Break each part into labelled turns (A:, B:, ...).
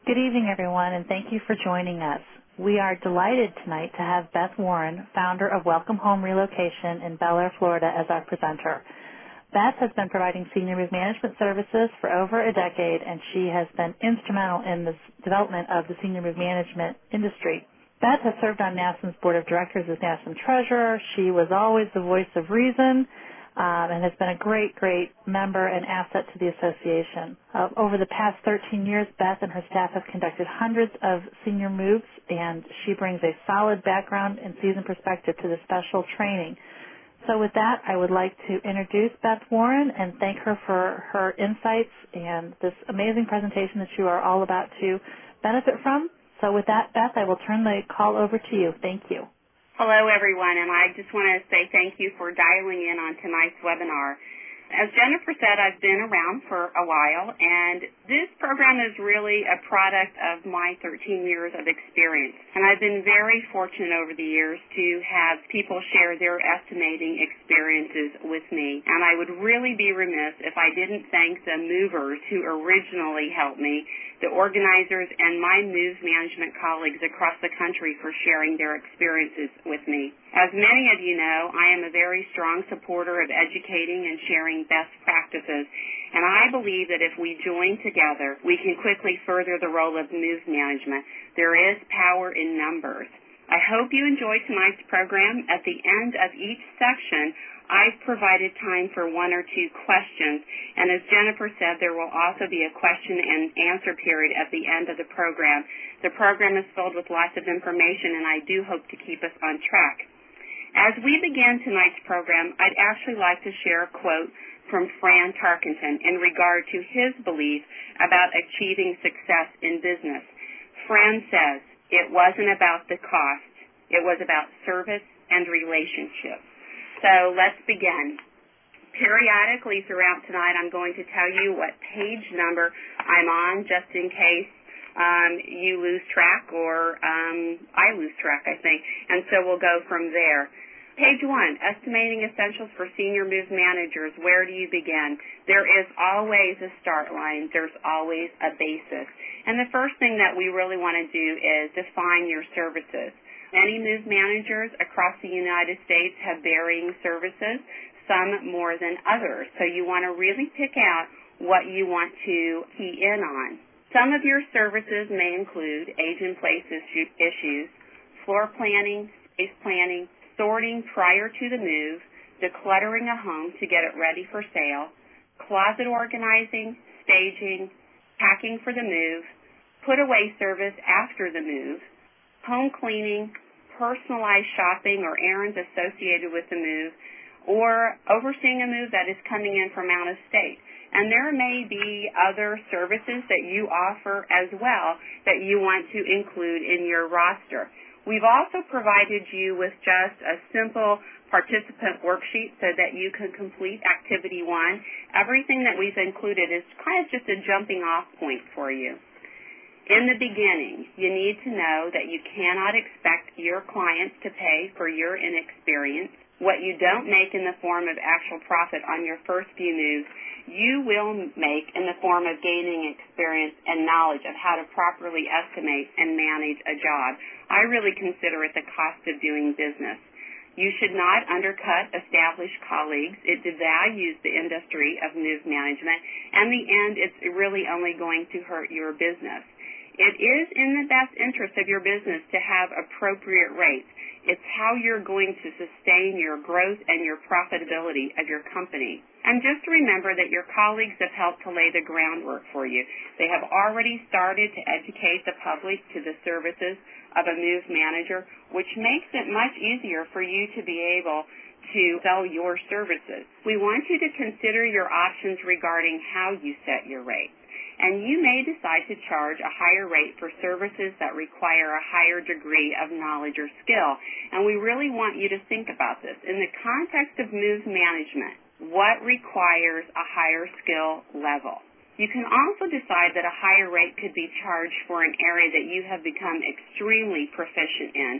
A: Good evening, everyone, and thank you for joining us. We are delighted tonight to have Beth Warren, founder of Welcome Home Relocation in Bel Air, Florida, as our presenter. Beth has been providing senior move management services for over a decade, and she has been instrumental in the development of the senior move management industry. Beth has served on NASM's board of directors as NASM treasurer. She was always the voice of reason, and has been a great member and asset to the association. Over the past 13 years, Beth and her staff have conducted hundreds of senior moves, and she brings a solid background and seasoned perspective to the special training. So with that, I would like to introduce Beth Warren and thank her for her insights and this amazing presentation that you are all about to benefit from. So with that, Beth, I will turn the call over to you. Thank you.
B: Hello, everyone, and I just want to say thank you for dialing in on tonight's webinar. As Jennifer said, I've been around for a while, and this program is really a product of my 13 years of experience. And I've been very fortunate over the years to have people share their estimating experiences with me. And I would really be remiss if I didn't thank the movers who originally helped me, the organizers, and my moves management colleagues across the country for sharing their experiences with me. As many of you know, I am a very strong supporter of educating and sharing best practices, and I believe that if we join together, we can quickly further the role of moves management. There is power in numbers. I hope you enjoy tonight's program. At the end of each section, I've provided time for one or two questions, and as Jennifer said, there will also be a question and answer period at the end of the program. The program is filled with lots of information, and I do hope to keep us on track. As we begin tonight's program, I'd actually like to share a quote from Fran Tarkenton in regard to his belief about achieving success in business. Fran says, "It wasn't about the cost. It was about service and relationship." So let's begin. Periodically throughout tonight, I'm going to tell you what page number I'm on just in case you lose track or I lose track, I think. And so we'll go from there. Page 1, Estimating Essentials for Senior Move Managers. Where do you begin? There is always a start line. There's always a basis. And the first thing that we really want to do is define your services. Many move managers across the United States have varying services, some more than others. So you want to really pick out what you want to key in on. Some of your services may include age-in-place issues, floor planning, space planning, sorting prior to the move, decluttering a home to get it ready for sale, closet organizing, staging, packing for the move, put-away service after the move, home cleaning, personalized shopping or errands associated with the move, or overseeing a move that is coming in from out of state. And there may be other services that you offer as well that you want to include in your roster. We've also provided you with just a simple participant worksheet so that you can complete Activity 1. Everything that we've included is kind of just a jumping off point for you. In the beginning, you need to know that you cannot expect your clients to pay for your inexperience. What you don't make in the form of actual profit on your first few moves, you will make in the form of gaining experience and knowledge of how to properly estimate and manage a job. I really consider it the cost of doing business. You should not undercut established colleagues. It devalues the industry of move management. And in the end, it's really only going to hurt your business. It is in the best interest of your business to have appropriate rates. It's how you're going to sustain your growth and your profitability of your company. And just remember that your colleagues have helped to lay the groundwork for you. They have already started to educate the public to the services of a move manager, which makes it much easier for you to be able to sell your services. We want you to consider your options regarding how you set your rates. And you may decide to charge a higher rate for services that require a higher degree of knowledge or skill. And we really want you to think about this. In the context of move management, what requires a higher skill level? You can also decide that a higher rate could be charged for an area that you have become extremely proficient in.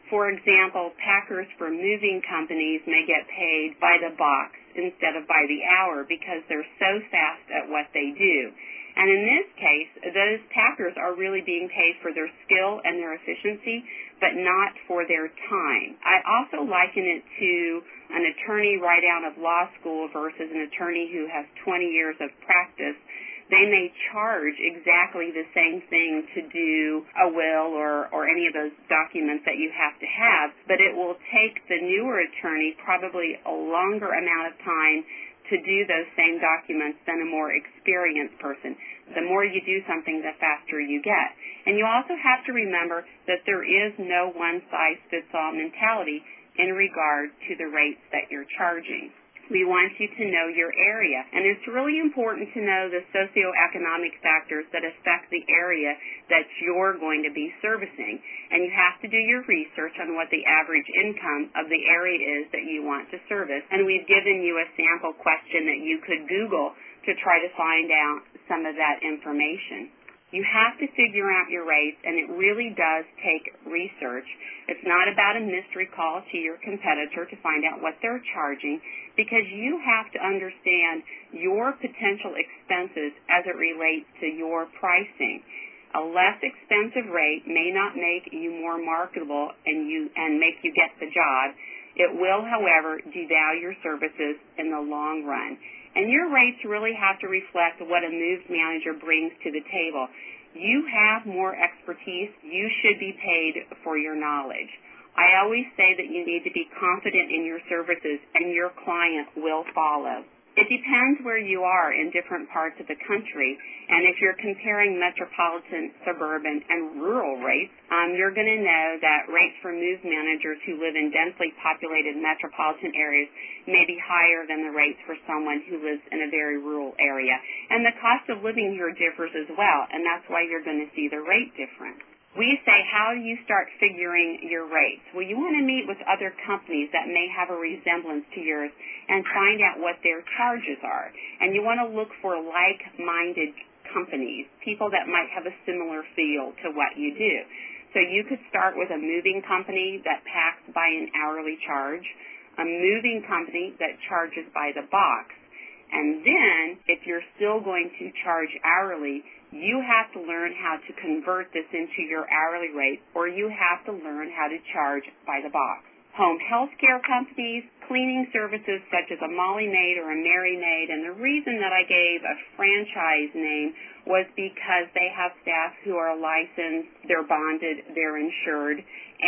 B: For example, packers for moving companies may get paid by the box instead of by the hour because they're so fast at what they do. And in this case, those packers are really being paid for their skill and their efficiency, but not for their time. I also liken it to an attorney right out of law school versus an attorney who has 20 years of practice. They may charge exactly the same thing to do a will or any of those documents that you have to have, but it will take the newer attorney probably a longer amount of time to do those same documents than a more experienced person. The more you do something, the faster you get. And you also have to remember that there is no one-size-fits-all mentality in regard to the rates that you're charging. We want you to know your area, and it's really important to know the socioeconomic factors that affect the area that you're going to be servicing. And you have to do your research on what the average income of the area is that you want to service. And we've given you a sample question that you could Google to try to find out some of that information. You have to figure out your rates, and it really does take research. It's not about a mystery call to your competitor to find out what they're charging, because you have to understand your potential expenses as it relates to your pricing. A less expensive rate may not make you more marketable and make you get the job. It will, however, devalue your services in the long run. And your rates really have to reflect what a moves manager brings to the table. You have more expertise. You should be paid for your knowledge. I always say that you need to be confident in your services, and your client will follow. It depends where you are in different parts of the country, and if you're comparing metropolitan, suburban, and rural rates, you're going to know that rates for moves managers who live in densely populated metropolitan areas may be higher than the rates for someone who lives in a very rural area. And the cost of living here differs as well, and that's why you're going to see the rate difference. We say, how do you start figuring your rates? Well, you want to meet with other companies that may have a resemblance to yours and find out what their charges are. And you want to look for like-minded companies, people that might have a similar feel to what you do. So you could start with a moving company that packs by an hourly charge, a moving company that charges by the box. And then, if you're still going to charge hourly, you have to learn how to convert this into your hourly rate, or you have to learn how to charge by the box. Home health care companies, cleaning services such as a Molly Maid or a Mary Maid, and the reason that I gave a franchise name was because they have staff who are licensed, they're bonded, they're insured,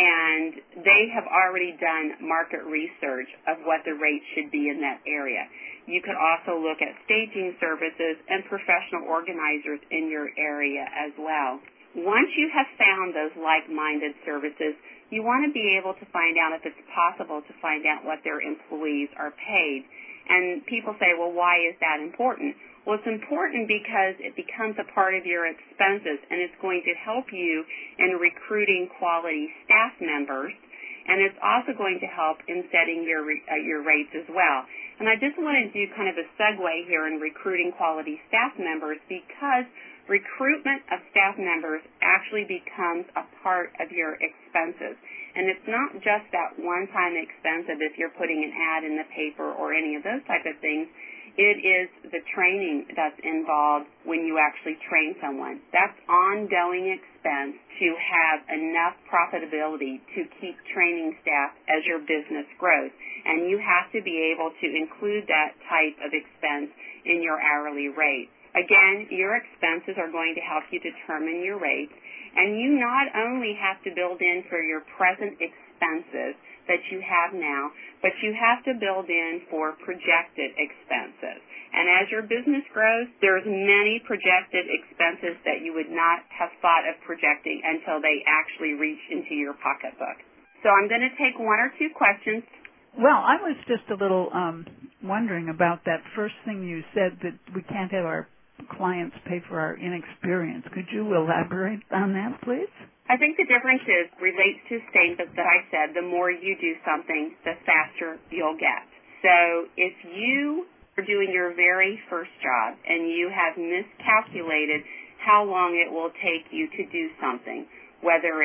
B: and they have already done market research of what the rate should be in that area. You could also look at staging services and professional organizers in your area as well. Once you have found those like-minded services, you want to be able to find out if it's possible to find out what their employees are paid. And people say, well, why is that important? Well, it's important because it becomes a part of your expenses, and it's going to help you in recruiting quality staff members, and it's also going to help in setting your rates as well. And I just want to do kind of a segue here in recruiting quality staff members, because recruitment of staff members actually becomes a part of your expenses. And it's not just that one-time expense of if you're putting an ad in the paper or any of those type of things. It is the training that's involved when you actually train someone. That's ongoing expense to have enough profitability to keep training staff as your business grows. And you have to be able to include that type of expense in your hourly rate. Again, your expenses are going to help you determine your rates, and you not only have to build in for your present expenses that you have now, but you have to build in for projected expenses. And as your business grows, there's many projected expenses that you would not have thought of projecting until they actually reach into your pocketbook. So I'm going to take one or two questions.
C: Well, I was just a little wondering about that first thing you said, that we can't have our clients pay for our inexperience. Could you elaborate on that, please?
B: I think the difference relates to statements that I said, the more you do something, the faster you'll get. So if you are doing your very first job and you have miscalculated how long it will take you to do something, whether it's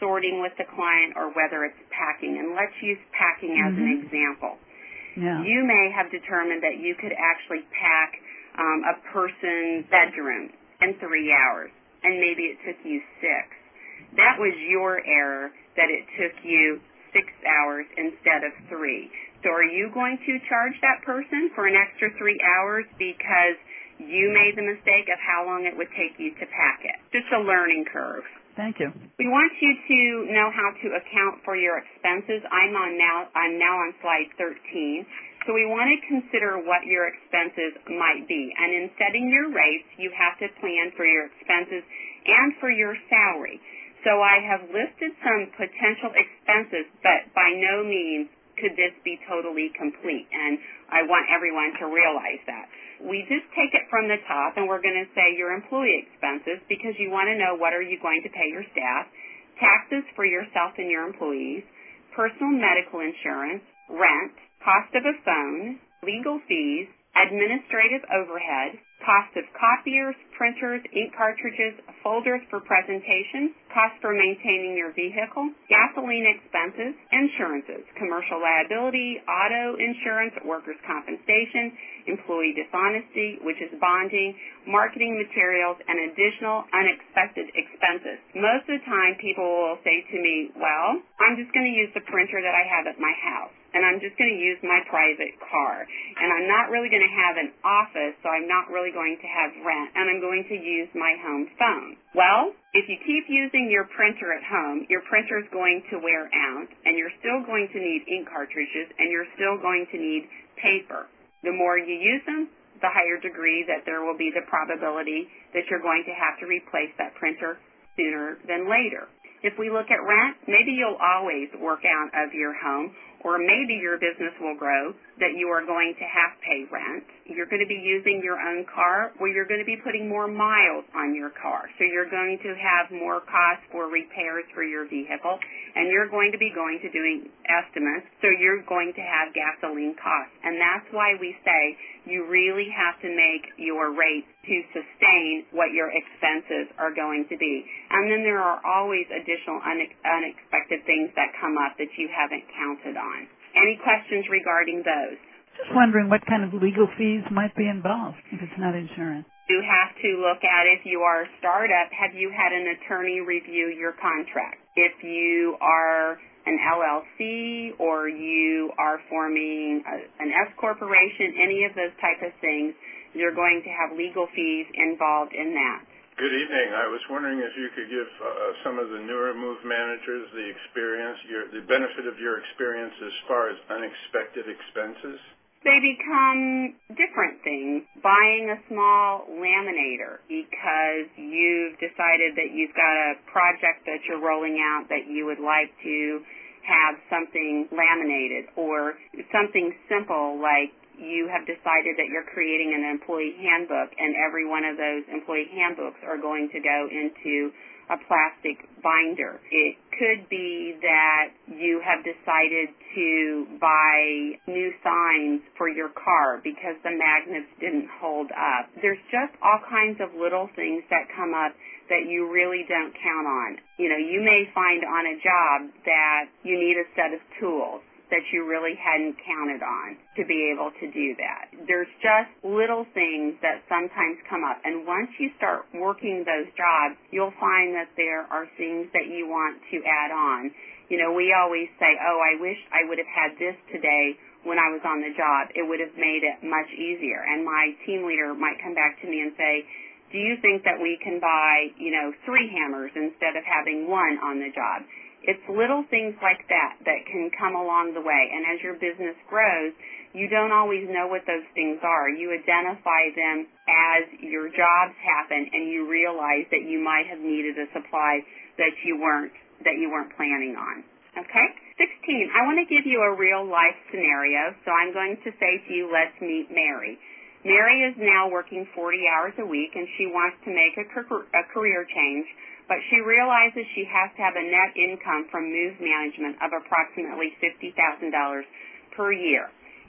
B: sorting with the client or whether it's packing. And let's use packing as an example.
C: Yeah.
B: You may have determined that you could actually pack a person's bedroom in 3 hours, and maybe it took you 6. That was your error, that it took you 6 hours instead of 3. So are you going to charge that person for an extra 3 hours because you made the mistake of how long it would take you to pack it? Just a learning curve.
C: Thank you.
B: We want you to know how to account for your expenses. I'm now on slide 13. So we want to consider what your expenses might be. And in setting your rates, you have to plan for your expenses and for your salary. So I have listed some potential expenses, but by no means could this be totally complete. And I want everyone to realize that. We just take it from the top, and we're going to say your employee expenses because you want to know what are you going to pay your staff, taxes for yourself and your employees, personal medical insurance, rent, cost of a phone, legal fees, administrative overhead, cost of copiers, printers, ink cartridges, folders for presentation, cost for maintaining your vehicle, gasoline expenses, insurances, commercial liability, auto insurance, workers' compensation, employee dishonesty, which is bonding, marketing materials, and additional unexpected expenses. Most of the time, people will say to me, well, I'm just going to use the printer that I have at my house, and I'm just going to use my private car, and I'm not really going to have an office, so I'm not really going to have rent, and I'm going to use my home phone. Well, if you keep using your printer at home, your printer is going to wear out, and you're still going to need ink cartridges, and you're still going to need paper. The more you use them, the higher degree that there will be the probability that you're going to have to replace that printer sooner than later. If we look at rent, maybe you'll always work out of your home, or maybe your business will grow that you are going to have to pay rent. You're going to be using your own car, or you're going to be putting more miles on your car. So you're going to have more costs for repairs for your vehicle, and you're going to be going to doing estimates, so you're going to have gasoline costs. And that's why we say you really have to make your rates to sustain what your expenses are going to be. And then there are always additional unexpected things that come up that you haven't counted on. Any questions regarding those?
C: Just wondering what kind of legal fees might be involved if it's not insurance.
B: You have to look at, if you are a startup, have you had an attorney review your contract? If you are an LLC or you are forming an S corporation, any of those type of things, you're going to have legal fees involved in that.
D: Good evening. I was wondering if you could give some of the newer move managers the experience, the benefit of your experience as far as unexpected expenses.
B: They become different things. Buying a small laminator because you've decided that you've got a project that you're rolling out that you would like to have something laminated, or something simple like you have decided that you're creating an employee handbook, and every one of those employee handbooks are going to go into a plastic binder. It could be that you have decided to buy new signs for your car because the magnets didn't hold up. There's just all kinds of little things that come up that you really don't count on. You know, you may find on a job that you need a set of tools that you really hadn't counted on to be able to do that. There's just little things that sometimes come up, and once you start working those jobs, you'll find that there are things that you want to add on. You know, we always say, oh, I wish I would have had this today when I was on the job. It would have made it much easier. And my team leader might come back to me and say, do you think that we can buy, 3 hammers instead of having 1 on the job? It's little things like that that can come along the way. And as your business grows, you don't always know what those things are. You identify them as your jobs happen, and you realize that you might have needed a supply that you weren't planning on. Okay? 16, I want to give you a real life scenario. So I'm going to say to you, let's meet Mary. Mary is now working 40 hours a week, and she wants to make a career change, but she realizes she has to have a net income from Move Management of approximately $50,000 per year.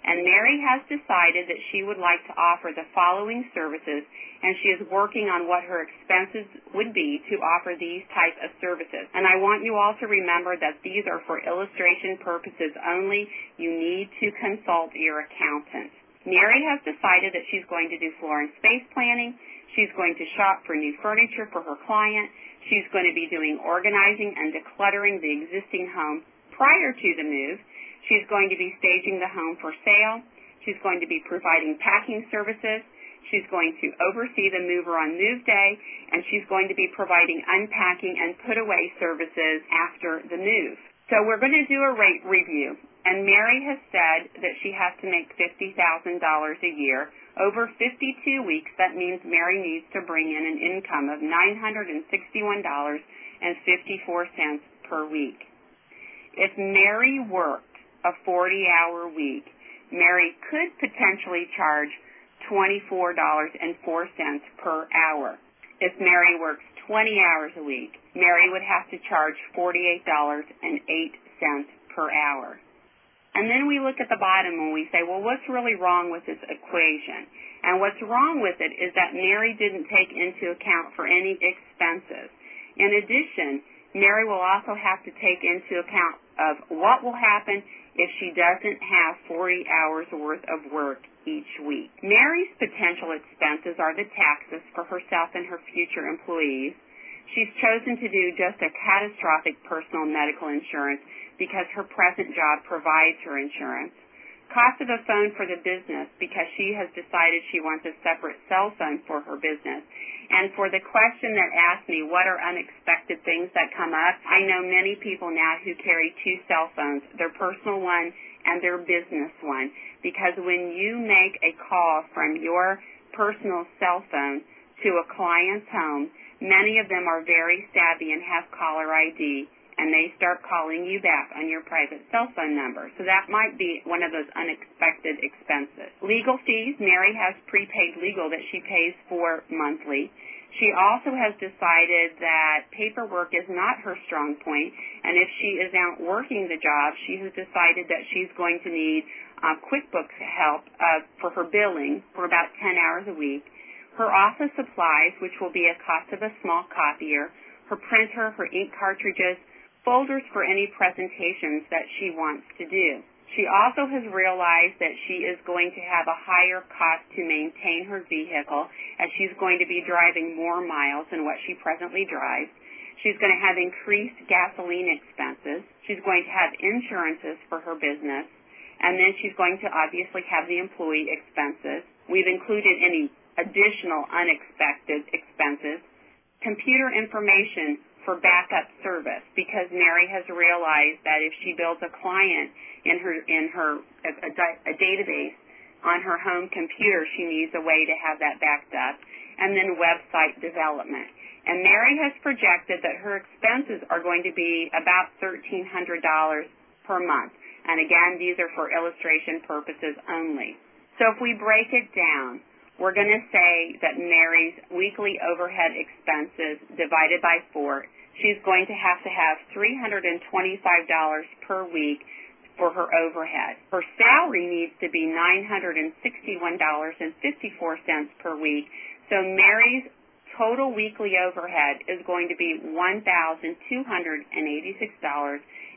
B: And Mary has decided that she would like to offer the following services, and she is working on what her expenses would be to offer these types of services. And I want you all to remember that these are for illustration purposes only. You need to consult your accountant. Mary has decided that she's going to do floor and space planning. She's going to shop for new furniture for her client. She's going to be doing organizing and decluttering the existing home prior to the move. She's going to be staging the home for sale. She's going to be providing packing services. She's going to oversee the mover on move day, and she's going to be providing unpacking and put-away services after the move. So we're going to do a rate review, and Mary has said that she has to make $50,000 a year. Over 52 weeks, that means Mary needs to bring in an income of $961.54 per week. If Mary worked a 40-hour week, Mary could potentially charge $24.04 per hour. If Mary works 20 hours a week, Mary would have to charge $48.08 per hour. And then we look at the bottom and we say, well, what's really wrong with this equation? And what's wrong with it is that Mary didn't take into account for any expenses. In addition, Mary will also have to take into account of what will happen if she doesn't have 40 hours worth of work each week. Mary's potential expenses are the taxes for herself and her future employees. She's chosen to do just a catastrophic personal medical insurance because her present job provides her insurance. Cost of a phone for the business because she has decided she wants a separate cell phone for her business. And for the question that asked me, what are unexpected things that come up, I know many people now who carry two cell phones, their personal one and their business one, because when you make a call from your personal cell phone to a client's home, many of them are very savvy and have caller ID, and they start calling you back on your private cell phone number. So that might be one of those unexpected expenses. Legal fees, Mary has prepaid legal that she pays for monthly. She also has decided that paperwork is not her strong point, and if she is out working the job, she has decided that she's going to need QuickBooks help for her billing for about 10 hours a week. Her office supplies, which will be a cost of a small copier, her printer, her ink cartridges, folders for any presentations that she wants to do. She also has realized that she is going to have a higher cost to maintain her vehicle as she's going to be driving more miles than what she presently drives. She's going to have increased gasoline expenses. She's going to have insurances for her business. And then she's going to obviously have the employee expenses. We've included any additional unexpected expenses. Computer information for backup service, because Mary has realized that if she builds a client in her database on her home computer, she needs a way to have that backed up. And then website development. And Mary has projected that her expenses are going to be about $1,300 per month. And again, these are for illustration purposes only. So if we break it down, we're going to say that Mary's weekly overhead expenses divided by 4, she's going to have $325 per week for her overhead. Her salary needs to be $961.54 per week. So Mary's total weekly overhead is going to be $1,286.54.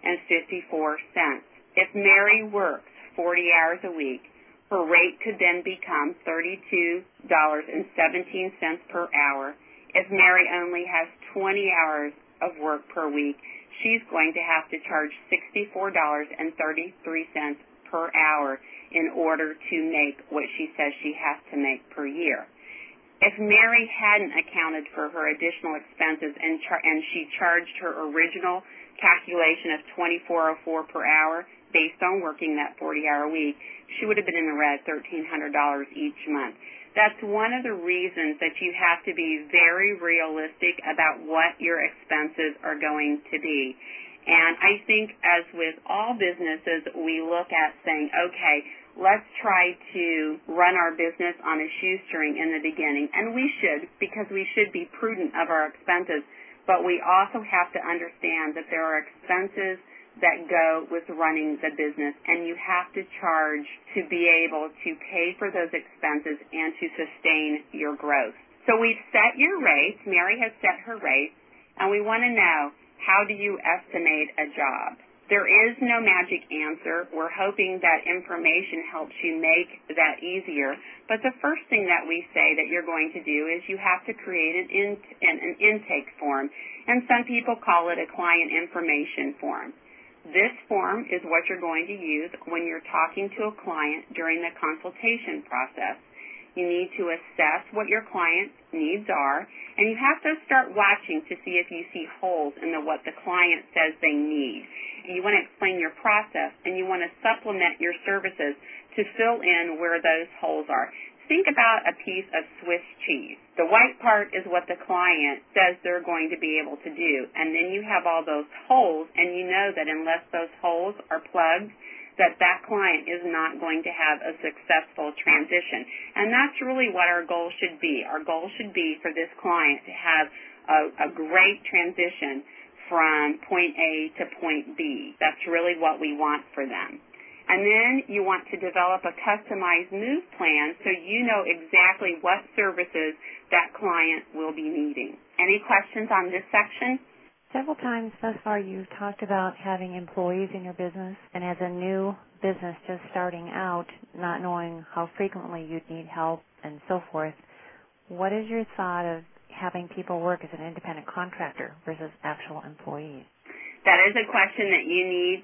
B: If Mary works 40 hours a week, her rate could then become $32.17 per hour. If Mary only has 20 hours of work per week, she's going to have to charge $64.33 per hour in order to make what she says she has to make per year. If Mary hadn't accounted for her additional expenses and she charged her original calculation of $24.04 per hour based on working that 40-hour week, she would have been in the red $1,300 each month. That's one of the reasons that you have to be very realistic about what your expenses are going to be. And I think, as with all businesses, we look at saying, okay, let's try to run our business on a shoestring in the beginning. And we should, because we should be prudent of our expenses. But we also have to understand that there are expenses that go with running the business, and you have to charge to be able to pay for those expenses and to sustain your growth. So we've set your rates. Mary has set her rates, and we want to know, how do you estimate a job? There is no magic answer. We're hoping that information helps you make that easier. But the first thing that we say that you're going to do is you have to create an intake form. And some people call it a client information form. This form is what you're going to use when you're talking to a client during the consultation process. You need to assess what your client's needs are, and you have to start watching to see if you see holes in what the client says they need. You want to explain your process, and you want to supplement your services to fill in where those holes are. Think about a piece of Swiss cheese. The white part is what the client says they're going to be able to do, and then you have all those holes, and you know that unless those holes are plugged, that client is not going to have a successful transition. And that's really what our goal should be. Our goal should be for this client to have a great transition from point A to point B. That's really what we want for them. And then you want to develop a customized move plan so you know exactly what services that client will be needing. Any questions on this section?
E: Several times thus far you've talked about having employees in your business, and as a new business just starting out, not knowing how frequently you'd need help and so forth, what is your thought of having people work as an independent contractor versus actual employees?
B: That is a question that you need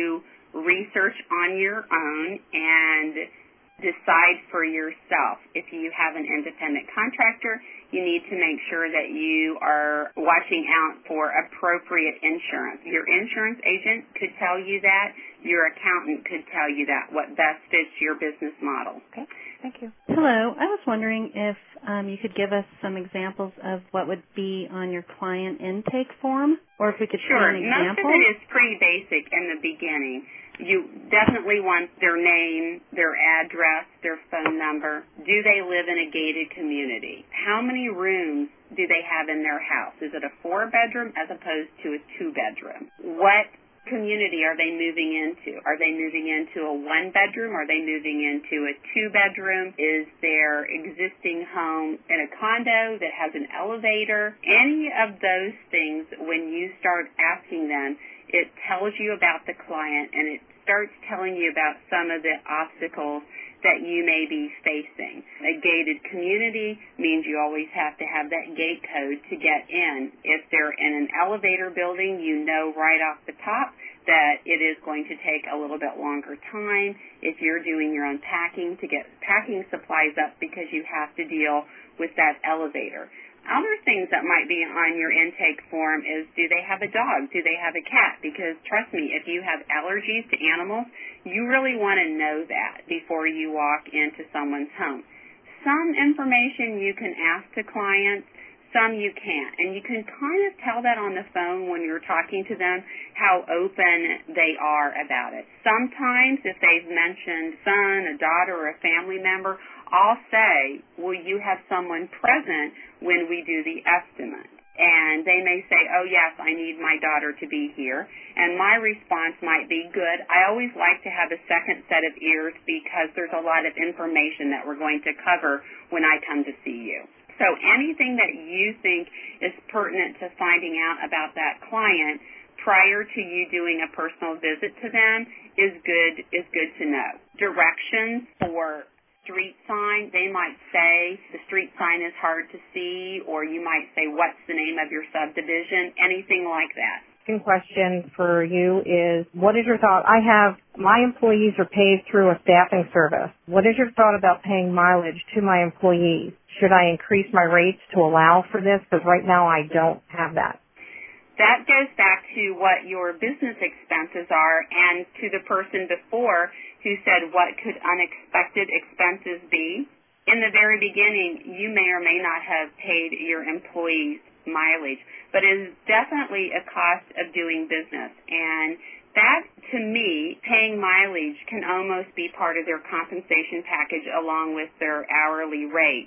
B: to research on your own and decide for yourself. If you have an independent contractor, you need to make sure that you are watching out for appropriate insurance. Your insurance agent could tell you that. Your accountant could tell you that, what best fits your business model.
E: Okay, thank you.
F: Hello. I was wondering if you could give us some examples of what would be on your client intake form, or if we could
B: Sure.
F: see an example.
B: Most of it is pretty basic in the beginning. You definitely want their name, their address, their phone number. Do they live in a gated community? How many rooms do they have in their house? Is it a 4-bedroom as opposed to a 2-bedroom? What community are they moving into? Are they moving into a 1-bedroom? Are they moving into a 2-bedroom? Is their existing home in a condo that has an elevator? Any of those things, when you start asking them, it tells you about the client, and it starts telling you about some of the obstacles that you may be facing. A gated community means you always have to have that gate code to get in. If they're in an elevator building, you know right off the top that it is going to take a little bit longer time. If you're doing your own packing, to get packing supplies up because you have to deal with that elevator. Other things that might be on your intake form is, do they have a dog? Do they have a cat? Because trust me, if you have allergies to animals, you really want to know that before you walk into someone's home. Some information you can ask to clients, some you can't. And you can kind of tell that on the phone when you're talking to them, how open they are about it. Sometimes if they've mentioned son, a daughter, or a family member, I'll say, will you have someone present when we do the estimate? And they may say, oh, yes, I need my daughter to be here. And my response might be, good. I always like to have a second set of ears because there's a lot of information that we're going to cover when I come to see you. So anything that you think is pertinent to finding out about that client prior to you doing a personal visit to them is good to know. Directions for street sign, they might say the street sign is hard to see, or you might say, what's the name of your subdivision, anything like that.
G: Second question for you is, what is your thought? My employees are paid through a staffing service. What is your thought about paying mileage to my employees? Should I increase my rates to allow for this? Because right now I don't have that.
B: That goes back to what your business expenses are, and to the person before who said, what could unexpected expenses be? In the very beginning, you may or may not have paid your employees mileage, but it is definitely a cost of doing business. And that, to me, paying mileage can almost be part of their compensation package along with their hourly rate.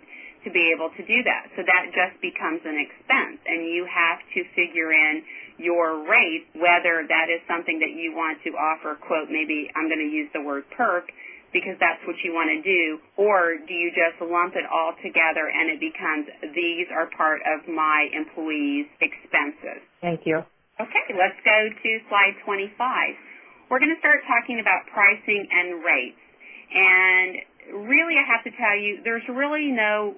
B: to be able to do that. So that just becomes an expense, and you have to figure in your rate, whether that is something that you want to offer, quote, maybe I'm going to use the word perk, because that's what you want to do, or do you just lump it all together and it becomes these are part of my employees' expenses?
G: Thank you.
B: Okay, let's go to slide 25. We're going to start talking about pricing and rates. And really, I have to tell you, there's really no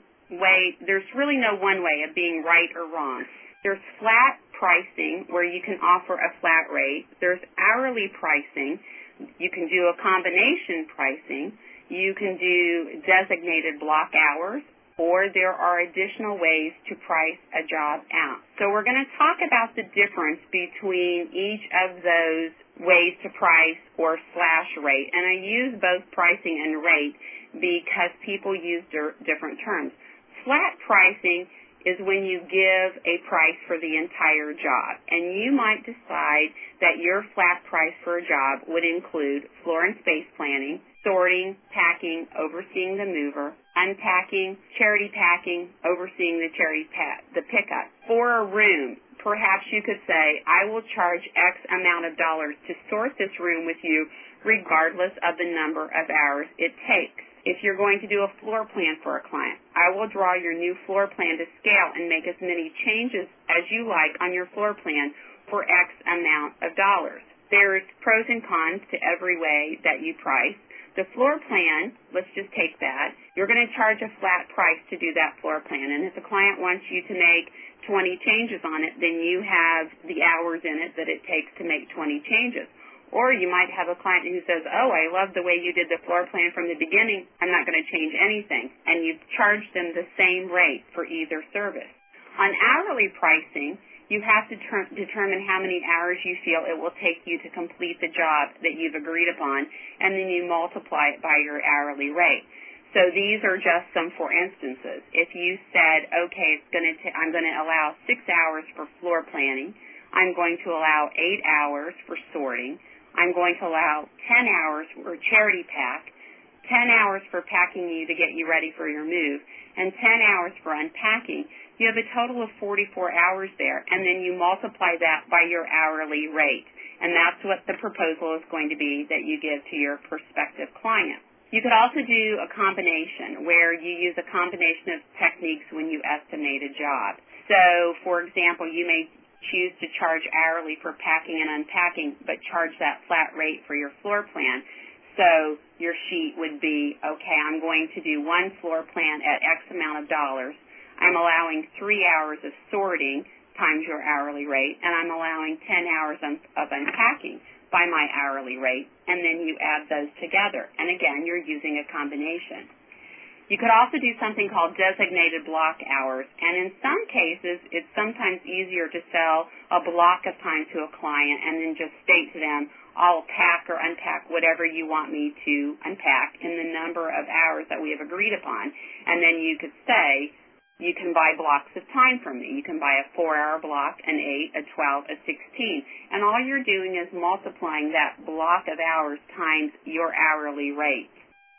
B: one way of being right or wrong. There's flat pricing where you can offer a flat rate. There's hourly pricing. You can do a combination pricing. You can do designated block hours, or there are additional ways to price a job out. So we're going to talk about the difference between each of those ways to price or slash rate. And I use both pricing and rate because people use different terms. Flat pricing is when you give a price for the entire job. And you might decide that your flat price for a job would include floor and space planning, sorting, packing, overseeing the mover, unpacking, charity packing, overseeing the pickup. For a room, perhaps you could say, I will charge X amount of dollars to sort this room with you regardless of the number of hours it takes. If you're going to do a floor plan for a client, I will draw your new floor plan to scale and make as many changes as you like on your floor plan for X amount of dollars. There's pros and cons to every way that you price. The floor plan, let's just take that. You're going to charge a flat price to do that floor plan. And if the client wants you to make 20 changes on it, then you have the hours in it that it takes to make 20 changes. Or you might have a client who says, oh, I love the way you did the floor plan from the beginning. I'm not going to change anything. And you've charged them the same rate for either service. On hourly pricing, you have to determine how many hours you feel it will take you to complete the job that you've agreed upon, and then you multiply it by your hourly rate. So these are just some for instances. If you said, okay, I'm going to allow 6 hours for floor planning, I'm going to allow 8 hours for sorting, I'm going to allow 10 hours for charity pack, 10 hours for packing you to get you ready for your move, and 10 hours for unpacking. You have a total of 44 hours there, and then you multiply that by your hourly rate. And that's what the proposal is going to be that you give to your prospective client. You could also do a combination where you use a combination of techniques when you estimate a job. So, for example, you may choose to charge hourly for packing and unpacking, but charge that flat rate for your floor plan. So your sheet would be, okay, I'm going to do one floor plan at X amount of dollars. I'm allowing 3 hours of sorting times your hourly rate, and I'm allowing 10 hours of unpacking by my hourly rate, and then you add those together. And again, you're using a combination. You could also do something called designated block hours, and in some cases, it's sometimes easier to sell a block of time to a client and then just state to them, I'll pack or unpack whatever you want me to unpack in the number of hours that we have agreed upon. And then you could say, you can buy blocks of time from me. You can buy a 4-hour block, an 8, a 12, a 16. And all you're doing is multiplying that block of hours times your hourly rate.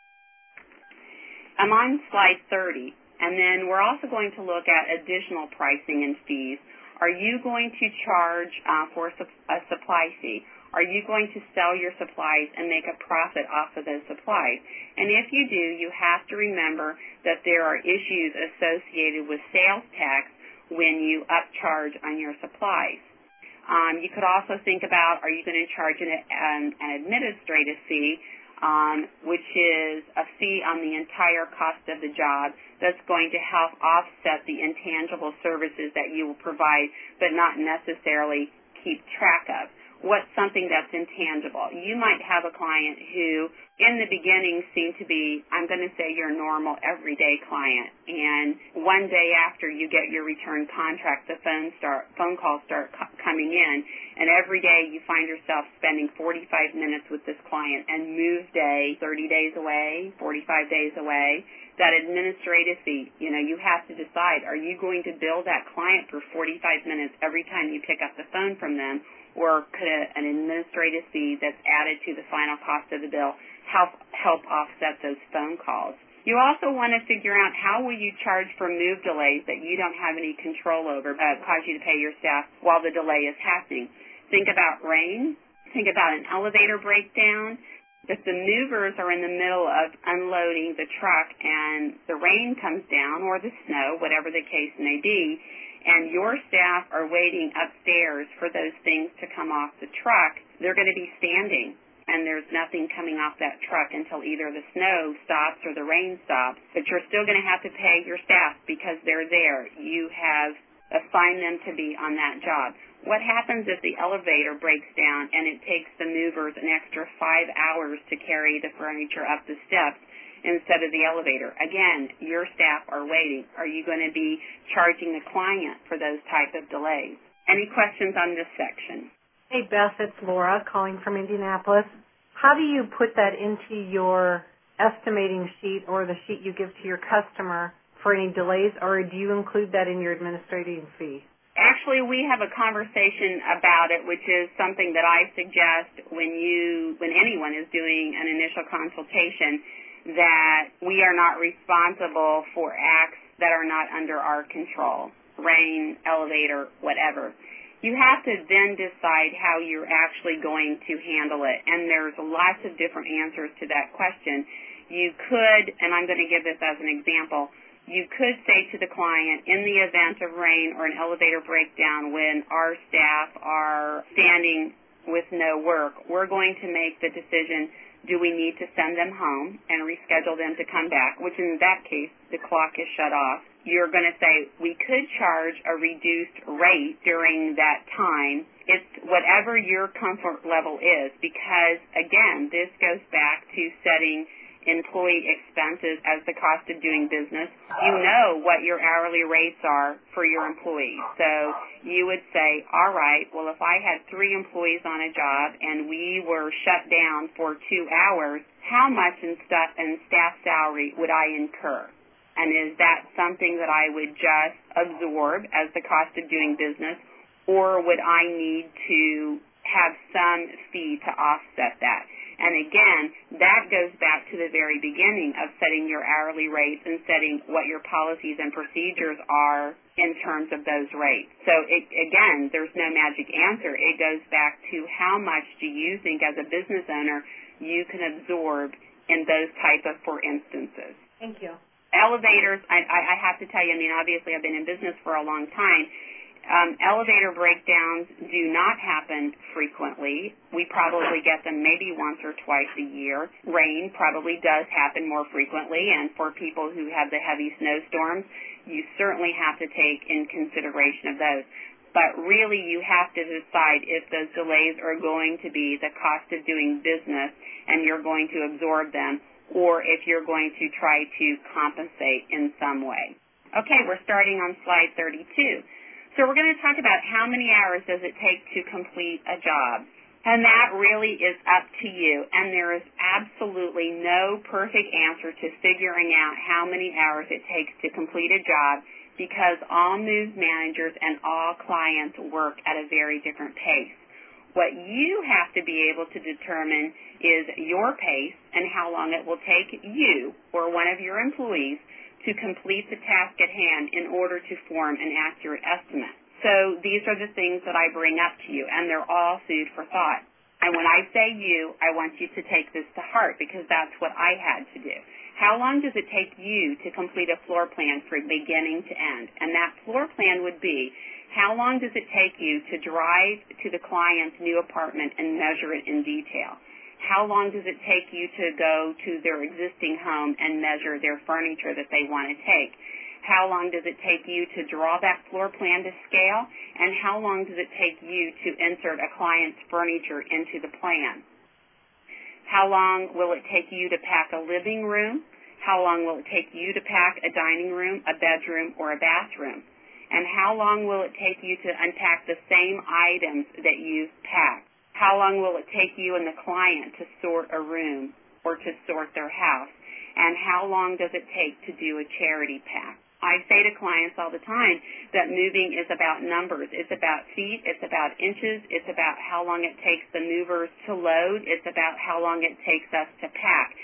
B: I'm on slide 30, and then we're also going to look at additional pricing and fees. Are you going to charge for a supply fee? Are you going to sell your supplies and make a profit off of those supplies? And if you do, you have to remember that there are issues associated with sales tax when you upcharge on your supplies. You could also think about, are you going to charge an administrative fee, which is a fee on the entire cost of the job that's going to help offset the intangible services that you will provide but not necessarily keep track of. What's something that's intangible? You might have a client who, in the beginning, seemed to be, I'm going to say, your normal, everyday client. And one day after you get your return contract, the phone calls start coming in. And every day you find yourself spending 45 minutes with this client. And move day, 30 days away, 45 days away. That administrative fee, you have to decide, are you going to bill that client for 45 minutes every time you pick up the phone from them? Or could an administrative fee that's added to the final cost of the bill help offset those phone calls? You also want to figure out how will you charge for move delays that you don't have any control over but cause you to pay your staff while the delay is happening. Think about rain. Think about an elevator breakdown. If the movers are in the middle of unloading the truck and the rain comes down or the snow, whatever the case may be, and your staff are waiting upstairs for those things to come off the truck, they're going to be standing. And there's nothing coming off that truck until either the snow stops or the rain stops. But you're still going to have to pay your staff because they're there. You have assigned them to be on that job. What happens if the elevator breaks down and it takes the movers an extra 5 hours to carry the furniture up the steps instead of the elevator? Again, your staff are waiting. Are you going to be charging the client for those type of delays? Any questions on this section?
H: Hey, Beth, it's Laura calling from Indianapolis. How do you put that into your estimating sheet or the sheet you give to your customer for any delays, or do you include that in your administrative fee?
B: Actually, we have a conversation about it, which is something that I suggest when anyone is doing an initial consultation, that we are not responsible for acts that are not under our control, rain, elevator, whatever. You have to then decide how you're actually going to handle it, and there's lots of different answers to that question. You could, and I'm going to give this as an example, you could say to the client, in the event of rain or an elevator breakdown when our staff are standing with no work, we're going to make the decision, do we need to send them home and reschedule them to come back, which in that case, the clock is shut off. You're going to say, we could charge a reduced rate during that time. It's whatever your comfort level is, because, again, this goes back to setting employee expenses as the cost of doing business. You know what your hourly rates are for your employees. So you would say, all right, well, if I had 3 employees on a job and we were shut down for 2 hours, how much in staff salary would I incur? And is that something that I would just absorb as the cost of doing business, or would I need to have some fee to offset that? And again, that goes back to the very beginning of setting your hourly rates and setting what your policies and procedures are in terms of those rates. So again, there's no magic answer. It goes back to how much do you think as a business owner you can absorb in those type of for instances.
H: Thank you.
B: Elevators, I have to tell you, I mean, obviously I've been in business for a long time. Elevator breakdowns do not happen frequently. We probably get them maybe once or twice a year. Rain probably does happen more frequently, and for people who have the heavy snowstorms, you certainly have to take in consideration of those. But really you have to decide if those delays are going to be the cost of doing business and you're going to absorb them, or if you're going to try to compensate in some way. Okay, we're starting on slide 32. So we're going to talk about how many hours does it take to complete a job. And that really is up to you. And there is absolutely no perfect answer to figuring out how many hours it takes to complete a job, because all move managers and all clients work at a very different pace. What you have to be able to determine is your pace and how long it will take you or one of your employees to complete the task at hand in order to form an accurate estimate. So these are the things that I bring up to you, and they're all food for thought. And when I say you, I want you to take this to heart, because that's what I had to do. How long does it take you to complete a floor plan from beginning to end? And that floor plan would be, how long does it take you to drive to the client's new apartment and measure it in detail? How long does it take you to go to their existing home and measure their furniture that they want to take? How long does it take you to draw that floor plan to scale? And how long does it take you to insert a client's furniture into the plan? How long will it take you to pack a living room? How long will it take you to pack a dining room, a bedroom, or a bathroom? And how long will it take you to unpack the same items that you've packed? How long will it take you and the client to sort a room or to sort their house? And how long does it take to do a charity pack? I say to clients all the time that moving is about numbers. It's about feet. It's about inches. It's about how long it takes the movers to load. It's about how long it takes us to pack.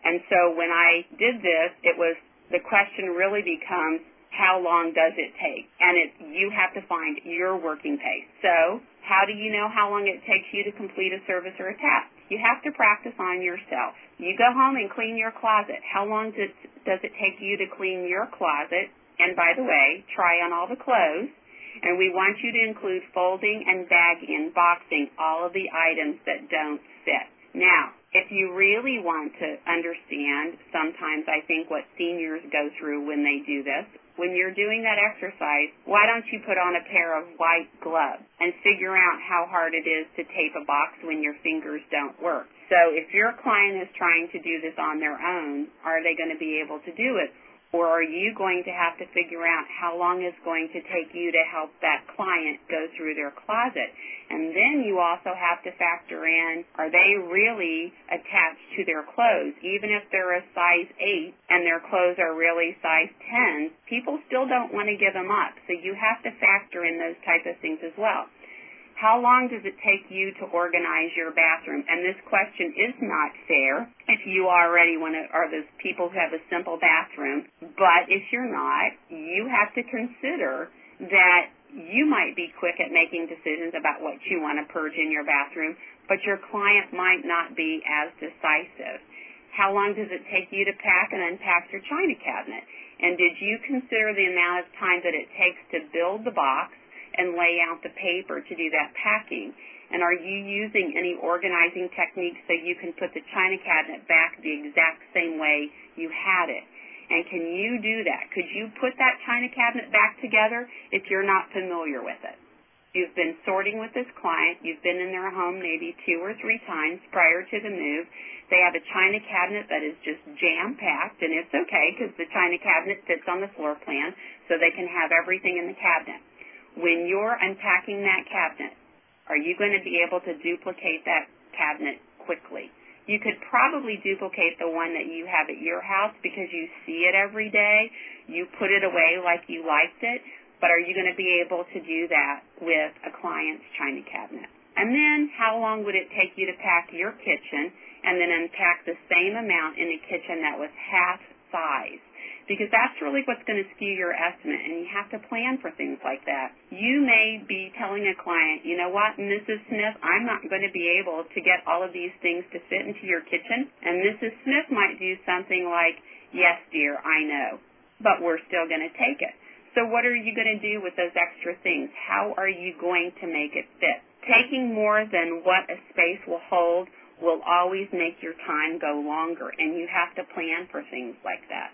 B: And so when I did this, the question really becomes, how long does it take? And you have to find your working pace. So how do you know how long it takes you to complete a service or a task? You have to practice on yourself. You go home and clean your closet. How long does it take you to clean your closet? And by the way, try on all the clothes. And we want you to include folding and bagging and boxing all of the items that don't fit. Now, if you really want to understand, sometimes I think what seniors go through when they do this, when you're doing that exercise, why don't you put on a pair of white gloves and figure out how hard it is to tape a box when your fingers don't work? So if your client is trying to do this on their own, are they going to be able to do it? Or are you going to have to figure out how long it's going to take you to help that client go through their closet? And then you also have to factor in, are they really attached to their clothes? Even if they're a size 8 and their clothes are really size 10, people still don't want to give them up. So you have to factor in those type of things as well. How long does it take you to organize your bathroom? And this question is not fair if you already are those people who have a simple bathroom. But if you're not, you have to consider that you might be quick at making decisions about what you want to purge in your bathroom, but your client might not be as decisive. How long does it take you to pack and unpack your china cabinet? And did you consider the amount of time that it takes to build the box and lay out the paper to do that packing? And are you using any organizing techniques so you can put the china cabinet back the exact same way you had it? And can you do that? Could you put that china cabinet back together if you're not familiar with it? You've been sorting with this client. You've been in their home maybe 2 or 3 times prior to the move. They have a china cabinet that is just jam-packed, and it's okay because the china cabinet fits on the floor plan, so they can have everything in the cabinet. When you're unpacking that cabinet, are you going to be able to duplicate that cabinet quickly? You could probably duplicate the one that you have at your house because you see it every day. You put it away like you liked it, but are you going to be able to do that with a client's china cabinet? And then how long would it take you to pack your kitchen and then unpack the same amount in a kitchen that was half size? Because that's really what's going to skew your estimate, and you have to plan for things like that. You may be telling a client, you know what, Mrs. Smith, I'm not going to be able to get all of these things to fit into your kitchen, and Mrs. Smith might do something like, yes, dear, I know, but we're still going to take it. So what are you going to do with those extra things? How are you going to make it fit? Taking more than what a space will hold will always make your time go longer, and you have to plan for things like that.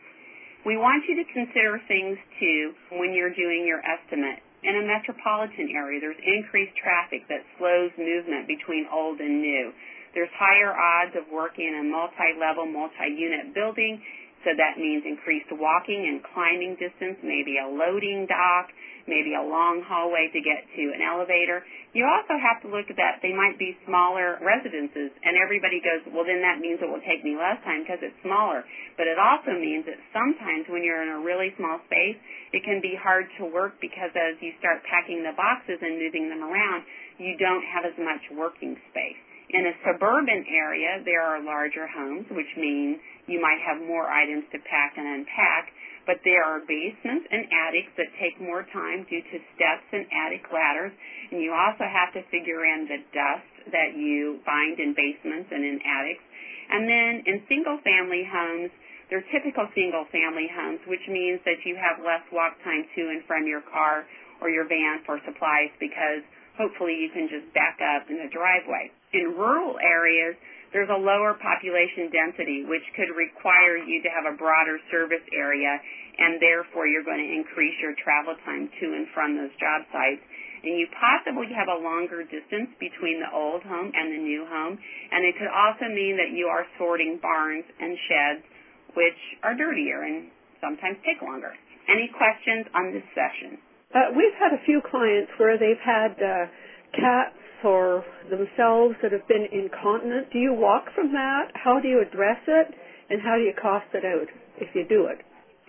B: We want you to consider things, too, when you're doing your estimate. In a metropolitan area, there's increased traffic that slows movement between old and new. There's higher odds of working in a multi-level, multi-unit building, so that means increased walking and climbing distance, maybe a loading dock, maybe a long hallway to get to an elevator. You also have to look at that. They might be smaller residences, and everybody goes, well, then that means it will take me less time because it's smaller. But it also means that sometimes when you're in a really small space, it can be hard to work because as you start packing the boxes and moving them around, you don't have as much working space. In a suburban area, there are larger homes, which means you might have more items to pack and unpack, but there are basements and attics that take more time due to steps and attic ladders, and you also have to figure in the dust that you find in basements and in attics. And then in single-family homes, they're typical single-family homes, which means that you have less walk time to and from your car or your van for supplies because hopefully you can just back up in the driveway. In rural areas, there's a lower population density, which could require you to have a broader service area, and therefore you're going to increase your travel time to and from those job sites. And you possibly have a longer distance between the old home and the new home, and it could also mean that you are sorting barns and sheds, which are dirtier and sometimes take longer. Any questions on this session?
I: We've had a few clients where they've had cats or themselves that have been incontinent. Do you walk from that? How do you address it? And how do you cost it out if you do it?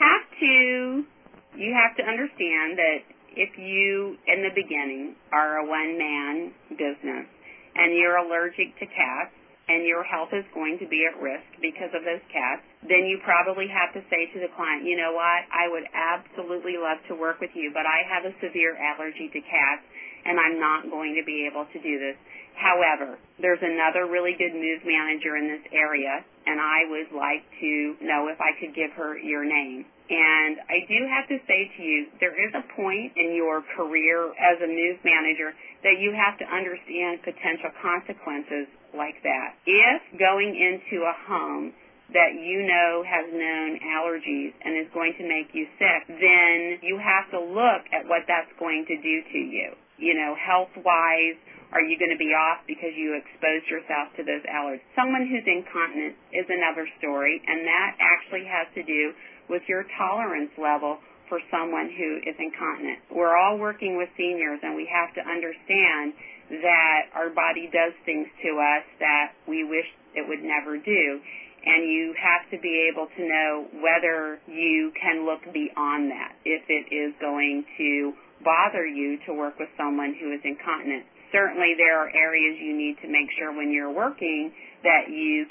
B: You have to understand that if you, in the beginning, are a one-man business and you're allergic to cats, and your health is going to be at risk because of those cats, then you probably have to say to the client, you know what, I would absolutely love to work with you, but I have a severe allergy to cats, and I'm not going to be able to do this. However, there's another really good move manager in this area, and I would like to know if I could give her your name. And I do have to say to you, there is a point in your career as a move manager that you have to understand potential consequences like that. If going into a home that you know has known allergies and is going to make you sick, then you have to look at what that's going to do to you. You know, health-wise, are you going to be off because you exposed yourself to those allergies? Someone who's incontinent is another story, and that actually has to do with your tolerance level for someone who is incontinent. We're all working with seniors, and we have to understand that our body does things to us that we wish it would never do. And you have to be able to know whether you can look beyond that, if it is going to bother you to work with someone who is incontinent. Certainly there are areas you need to make sure when you're working that you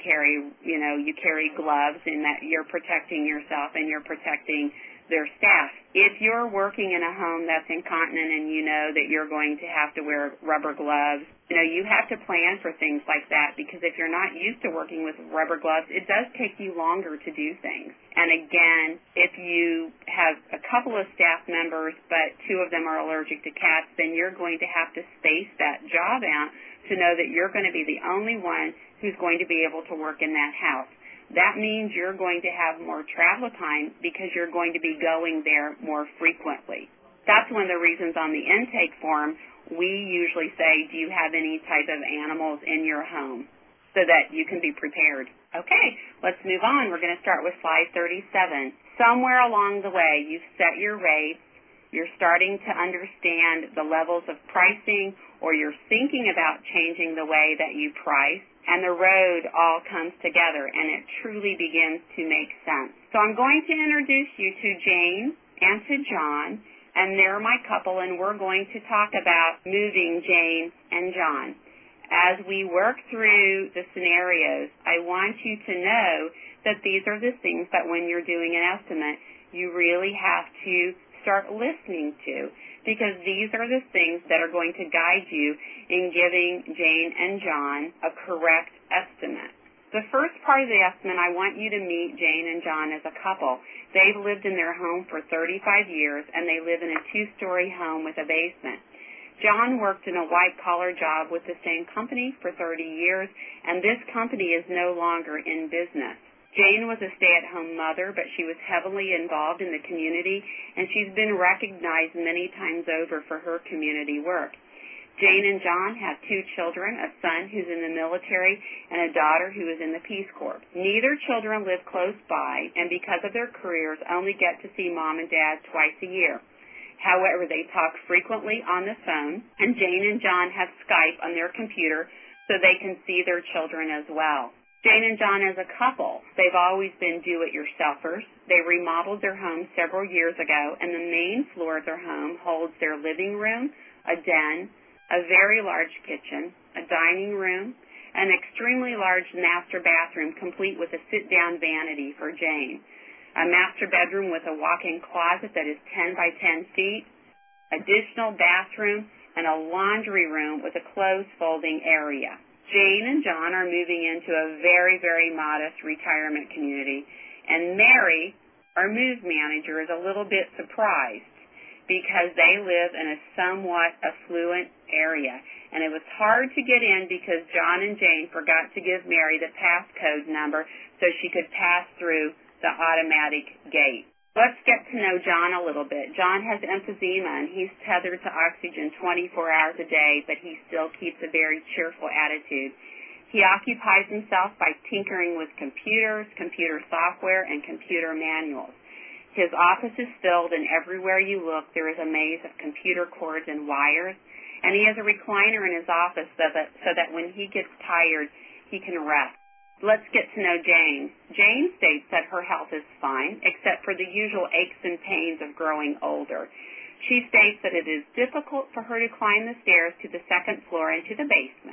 B: carry gloves and that you're protecting yourself and you're protecting their staff. If you're working in a home that's incontinent and you know that you're going to have to wear rubber gloves, you have to plan for things like that, because if you're not used to working with rubber gloves, it does take you longer to do things. And again, if you have a couple of staff members but two of them are allergic to cats, then you're going to have to space that job out to know that you're going to be the only one who's going to be able to work in that house. That means you're going to have more travel time because you're going to be going there more frequently. That's one of the reasons on the intake form we usually say, do you have any type of animals in your home, so that you can be prepared. Okay, let's move on. We're going to start with slide 37. Somewhere along the way, you've set your rates, you're starting to understand the levels of pricing, or you're thinking about changing the way that you price, and the road all comes together, and it truly begins to make sense. So I'm going to introduce you to Jane and to John, and they're my couple, and we're going to talk about moving Jane and John. As we work through the scenarios, I want you to know that these are the things that when you're doing an estimate, you really have to start listening to, because these are the things that are going to guide you in giving Jane and John a correct estimate. The first part of the estimate, I want you to meet Jane and John as a couple. They've lived in their home for 35 years, and they live in a 2-story home with a basement. John worked in a white-collar job with the same company for 30 years, and this company is no longer in business. Jane was a stay-at-home mother, but she was heavily involved in the community, and she's been recognized many times over for her community work. Jane and John have 2 children, a son who's in the military and a daughter who is in the Peace Corps. Neither children live close by, and because of their careers, only get to see Mom and Dad twice a year. However, they talk frequently on the phone, and Jane and John have Skype on their computer so they can see their children as well. Jane and John as a couple, they've always been do-it-yourselfers. They remodeled their home several years ago, and the main floor of their home holds their living room, a den, a very large kitchen, a dining room, an extremely large master bathroom complete with a sit-down vanity for Jane, a master bedroom with a walk-in closet that is 10 by 10 feet, additional bathroom, and a laundry room with a clothes folding area. Jane and John are moving into a very, very modest retirement community, and Mary, our move manager, is a little bit surprised because they live in a somewhat affluent area. And it was hard to get in because John and Jane forgot to give Mary the passcode number so she could pass through the automatic gate. Let's get to know John a little bit. John has emphysema, and he's tethered to oxygen 24 hours a day, but he still keeps a very cheerful attitude. He occupies himself by tinkering with computers, computer software, and computer manuals. His office is filled, and everywhere you look, there is a maze of computer cords and wires, and he has a recliner in his office so that when he gets tired, he can rest. Let's get to know Jane. Jane states that her health is fine, except for the usual aches and pains of growing older. She states that it is difficult for her to climb the stairs to the second floor and to the basement.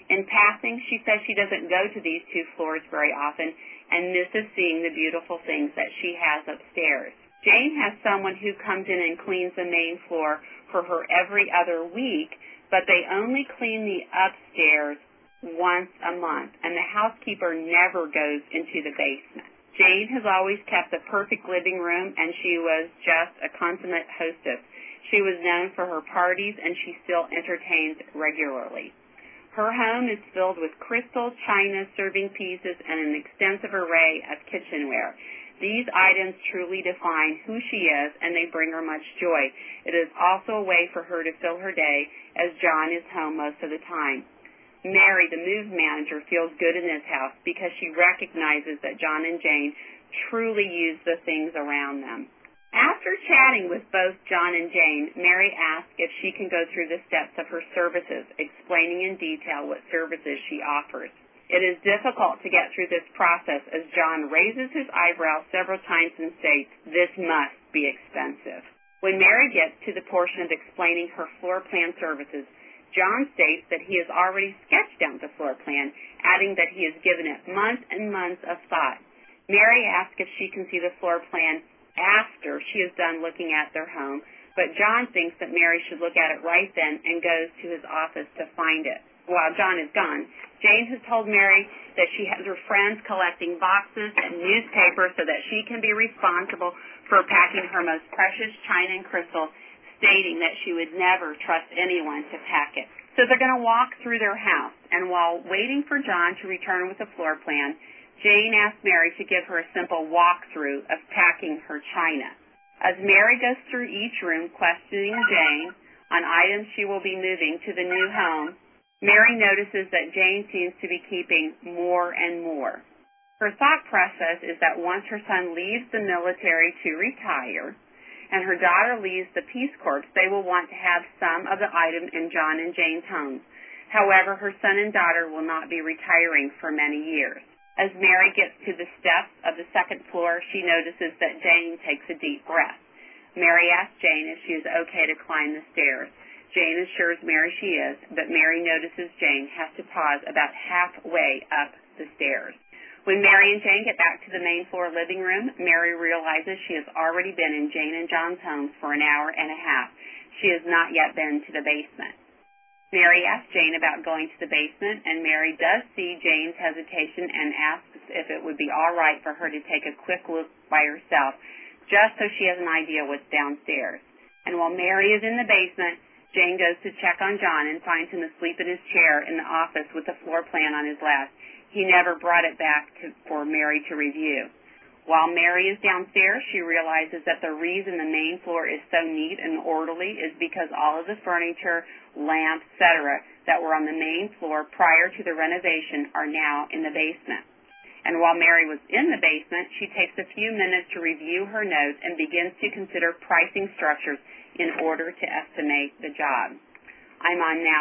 B: In passing, she says she doesn't go to these 2 floors very often and misses seeing the beautiful things that she has upstairs. Jane has someone who comes in and cleans the main floor for her every other week, but they only clean the upstairs once a month, and the housekeeper never goes into the basement. Jane has always kept the perfect living room, and she was just a consummate hostess. She was known for her parties, and she still entertains regularly. Her home is filled with crystal, china, serving pieces, and an extensive array of kitchenware. These items truly define who she is, and they bring her much joy. It is also a way for her to fill her day, as John is home most of the time. Mary, the move manager, feels good in this house because she recognizes that John and Jane truly use the things around them. After chatting with both John and Jane, Mary asks if she can go through the steps of her services, explaining in detail what services she offers. It is difficult to get through this process as John raises his eyebrows several times and states, "This must be expensive." When Mary gets to the portion of explaining her floor plan services, John states that he has already sketched out the floor plan, adding that he has given it months and months of thought. Mary asks if she can see the floor plan after she is done looking at their home, but John thinks that Mary should look at it right then and goes to his office to find it. While John is gone, Jane has told Mary that she has her friends collecting boxes and newspapers so that she can be responsible for packing her most precious china and crystal, stating that she would never trust anyone to pack it. So they're going to walk through their house, and while waiting for John to return with the floor plan, Jane asks Mary to give her a simple walkthrough of packing her china. As Mary goes through each room questioning Jane on items she will be moving to the new home, Mary notices that Jane seems to be keeping more and more. Her thought process is that once her son leaves the military to retire and her daughter leaves the Peace Corps, they will want to have some of the items in John and Jane's homes. However, her son and daughter will not be retiring for many years. As Mary gets to the steps of the second floor, she notices that Jane takes a deep breath. Mary asks Jane if she is okay to climb the stairs. Jane assures Mary she is, but Mary notices Jane has to pause about halfway up the stairs. When Mary and Jane get back to the main floor living room, Mary realizes she has already been in Jane and John's homes for an hour and a half. She has not yet been to the basement. Mary asks Jane about going to the basement, and Mary does see Jane's hesitation and asks if it would be all right for her to take a quick look by herself, just so she has an idea what's downstairs. And while Mary is in the basement, Jane goes to check on John and finds him asleep in his chair in the office with the floor plan on his lap. He never brought it back for Mary to review. While Mary is downstairs, she realizes that the reason the main floor is so neat and orderly is because all of the furniture, lamps, etc. that were on the main floor prior to the renovation are now in the basement. And while Mary was in the basement, she takes a few minutes to review her notes and begins to consider pricing structures in order to estimate the job. I'm on now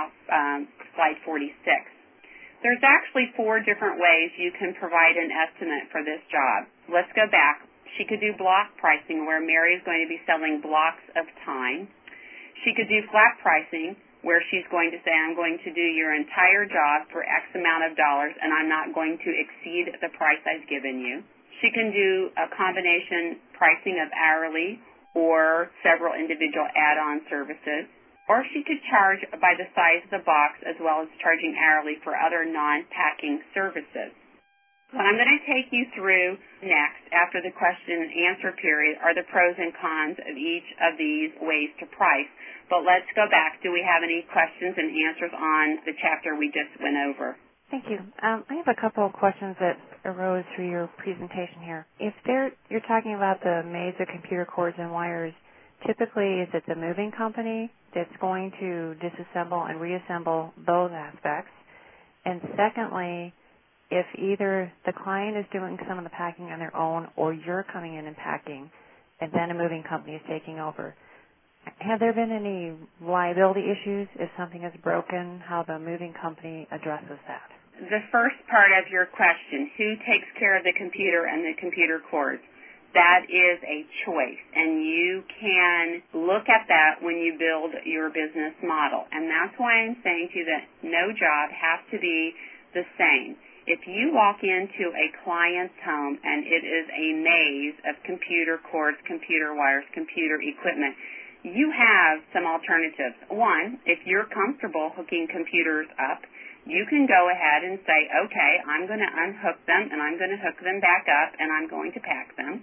B: slide 46. There's actually 4 different ways you can provide an estimate for this job. Let's go back. She could do block pricing, where Mary is going to be selling blocks of time. She could do flat pricing, where she's going to say, I'm going to do your entire job for X amount of dollars, and I'm not going to exceed the price I've given you. She can do a combination pricing of hourly or several individual add-on services. Or she could charge by the size of the box, as well as charging hourly for other non-packing services. What I'm going to take you through next, after the question and answer period, are the pros and cons of each of these ways to price. But let's go back. Do we have any questions and answers on the chapter we just went over?
E: Thank you. I have a couple of questions that arose through your presentation here. If you're talking about the maids of computer cords and wires, typically is it the moving company that's going to disassemble and reassemble those aspects? And secondly, if either the client is doing some of the packing on their own or you're coming in and packing and then a moving company is taking over, have there been any liability issues if something is broken, how the moving company addresses that?
B: The first part of your question, who takes care of the computer and the computer cords? that is a choice, and you can look at that when you build your business model. And that's why I'm saying to you that no job has to be the same. If you walk into a client's home and it is a maze of computer cords, computer wires, computer equipment, you have some alternatives. One, if you're comfortable hooking computers up, you can go ahead and say, okay, I'm going to unhook them and I'm going to hook them back up and I'm going to pack them.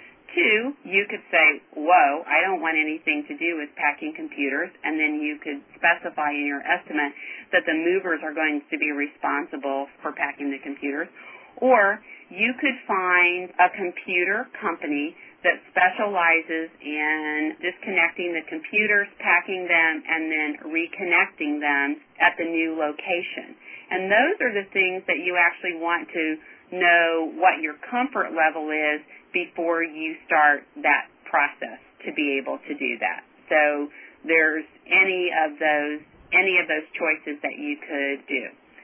B: Two, you could say, whoa, I don't want anything to do with packing computers, and then you could specify in your estimate that the movers are going to be responsible for packing the computers. Or you could find a computer company that specializes in disconnecting the computers, packing them, and then reconnecting them at the new location. And those are the things that you actually want to know what your comfort level is before you start that process to be able to do that. So there's any of those choices that you could do.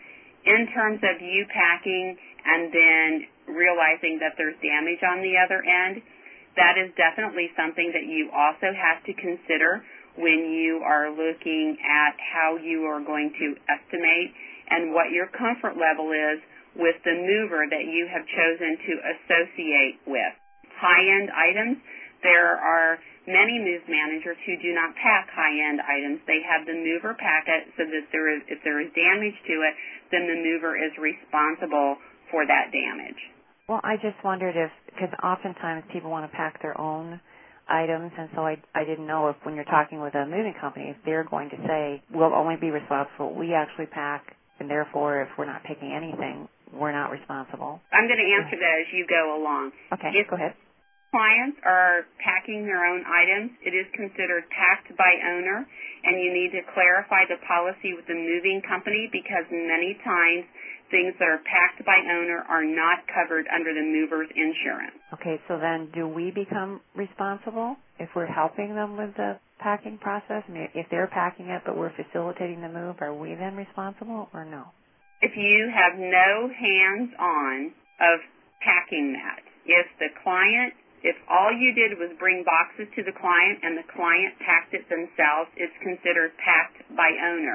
B: In terms of you packing and then realizing that there's damage on the other end, that is definitely something that you also have to consider when you are looking at how you are going to estimate and what your comfort level is with the mover that you have chosen to associate with. High-end items, there are many move managers who do not pack high-end items. They have the mover pack it so that if there is damage to it, then the mover is responsible for that damage.
E: Well, I just wondered because oftentimes people want to pack their own items, and so I didn't know if when you're talking with a moving company, if they're going to say, we'll only be responsible, we actually pack, and therefore if we're not picking anything, we're not responsible.
B: I'm going to answer that as you go along.
E: Okay, go ahead.
B: Clients are packing their own items, it is considered packed by owner, and you need to clarify the policy with the moving company because many times things that are packed by owner are not covered under the mover's insurance.
E: Okay, so then do we become responsible if we're helping them with the packing process? I mean, if they're packing it but we're facilitating the move, are we then responsible or no?
B: If you have no hands-on of packing that, if all you did was bring boxes to the client and the client packed it themselves, it's considered packed by owner.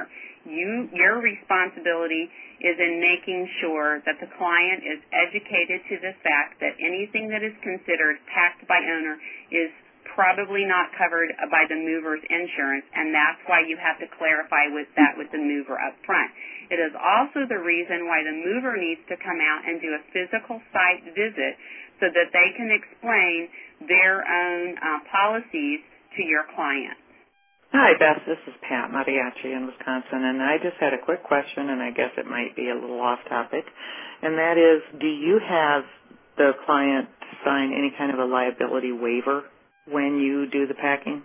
B: Your responsibility is in making sure that the client is educated to the fact that anything that is considered packed by owner is probably not covered by the mover's insurance, and that's why you have to clarify with the mover up front. It is also the reason why the mover needs to come out and do a physical site visit so that they can explain their own policies to your client.
J: Hi, Beth. This is Pat Mariachi in Wisconsin, and I just had a quick question, and I guess it might be a little off topic, and that is, do you have the client sign any kind of a liability waiver when you do the packing?